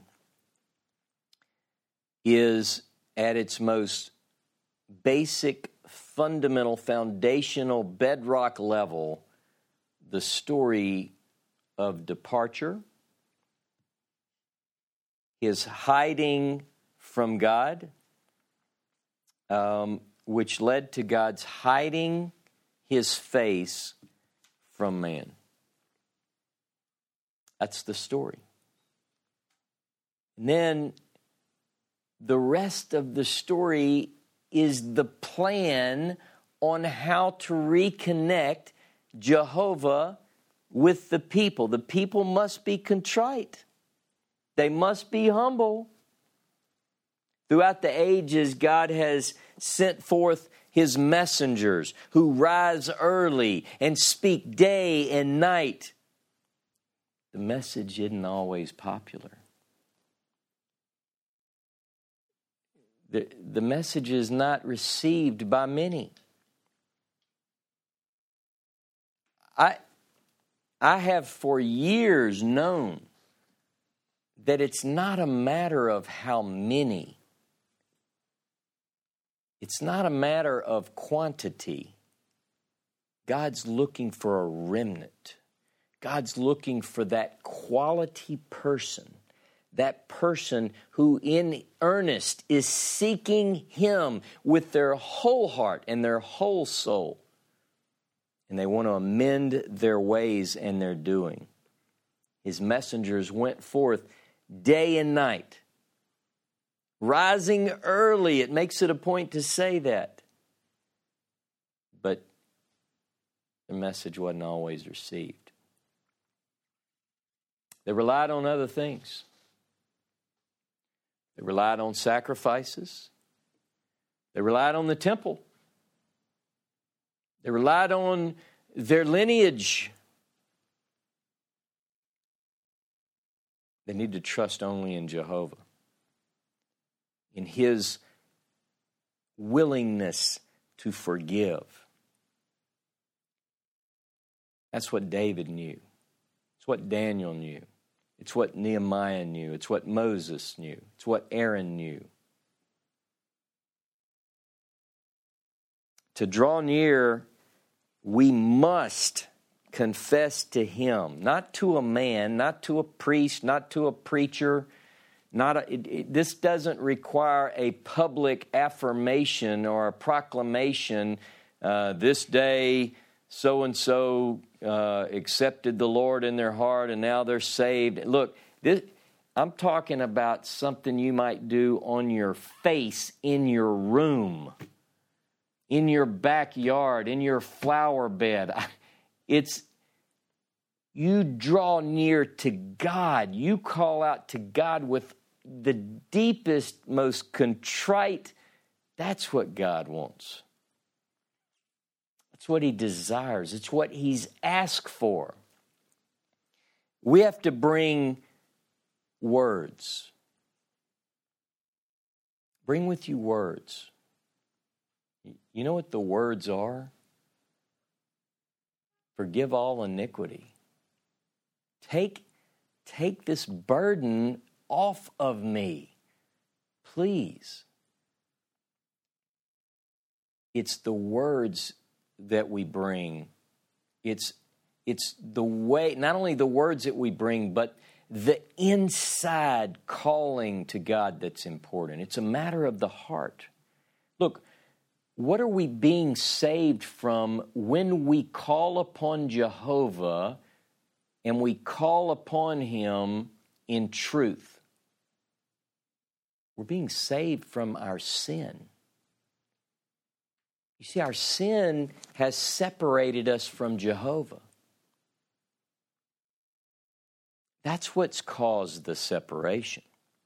is at its most basic, fundamental, foundational, bedrock level, the story of departure, his hiding from God, um, which led to God's hiding his face from man. That's the story. And then the rest of the story is the plan on how to reconnect Jehovah with the people. The people must be contrite. They must be humble. Throughout the ages, God has sent forth his messengers who rise early and speak day and night. The message isn't always popular. The, the message is not received by many. I, I have for years known that it's not a matter of how many. It's not a matter of quantity. God's looking for a remnant. God's looking for that quality person. That person who in earnest is seeking him with their whole heart and their whole soul. And they want to amend their ways and their doing. His messengers went forth day and night. Rising early, it makes it a point to say that. But the message wasn't always received. They relied on other things. They relied on sacrifices. They relied on the temple. They relied on their lineage. They need to trust only in Jehovah, in his willingness to forgive. That's what David knew. It's what Daniel knew. It's what Nehemiah knew. It's what Moses knew. It's what Aaron knew. To draw near, we must confess to him, not to a man, not to a priest, not to a preacher. Not a, it, it, this doesn't require a public affirmation or a proclamation. Uh, this day, so-and-so uh, accepted the Lord in their heart and now they're saved. Look, this, I'm talking about something you might do on your face in your room, in your backyard, in your flower bed. It's, you draw near to God. You call out to God with the deepest, most contrite. That's what God wants. That's what he desires. It's what he's asked for. We have to bring words. Bring with you words. You know what the words are? Forgive all iniquity. Take, take this burden off of me, please. It's the words that we bring. It's, it's the way, not only the words that we bring, but the inside calling to God that's important. It's a matter of the heart. Look, what are we being saved from when we call upon Jehovah and we call upon him in truth? We're being saved from our sin. You see, our sin has separated us from Jehovah. That's what's caused the separation.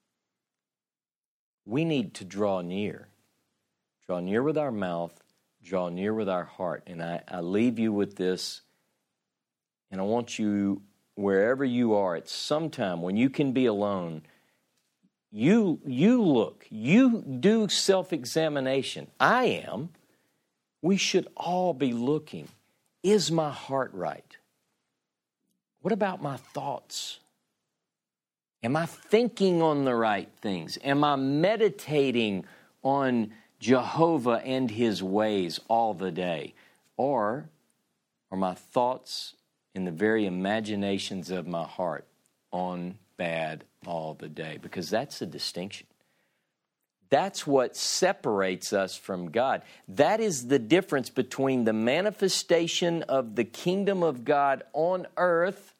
We need to draw near. Draw near with our mouth, draw near with our heart. And I, I leave you with this, and I want you, wherever you are, at some time when you can be alone, you, you look, you do self-examination. I am. We should all be looking. Is my heart right? What about my thoughts? Am I thinking on the right things? Am I meditating on Jehovah and his ways all the day? Or are my thoughts in the very imaginations of my heart on bad all the day? Because that's the distinction. That's what separates us from God. That is the difference between the manifestation of the kingdom of God on earth,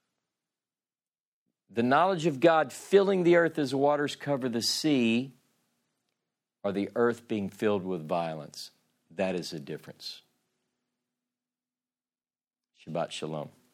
the knowledge of God filling the earth as waters cover the sea, or the earth being filled with violence. That is a difference. Shabbat Shalom.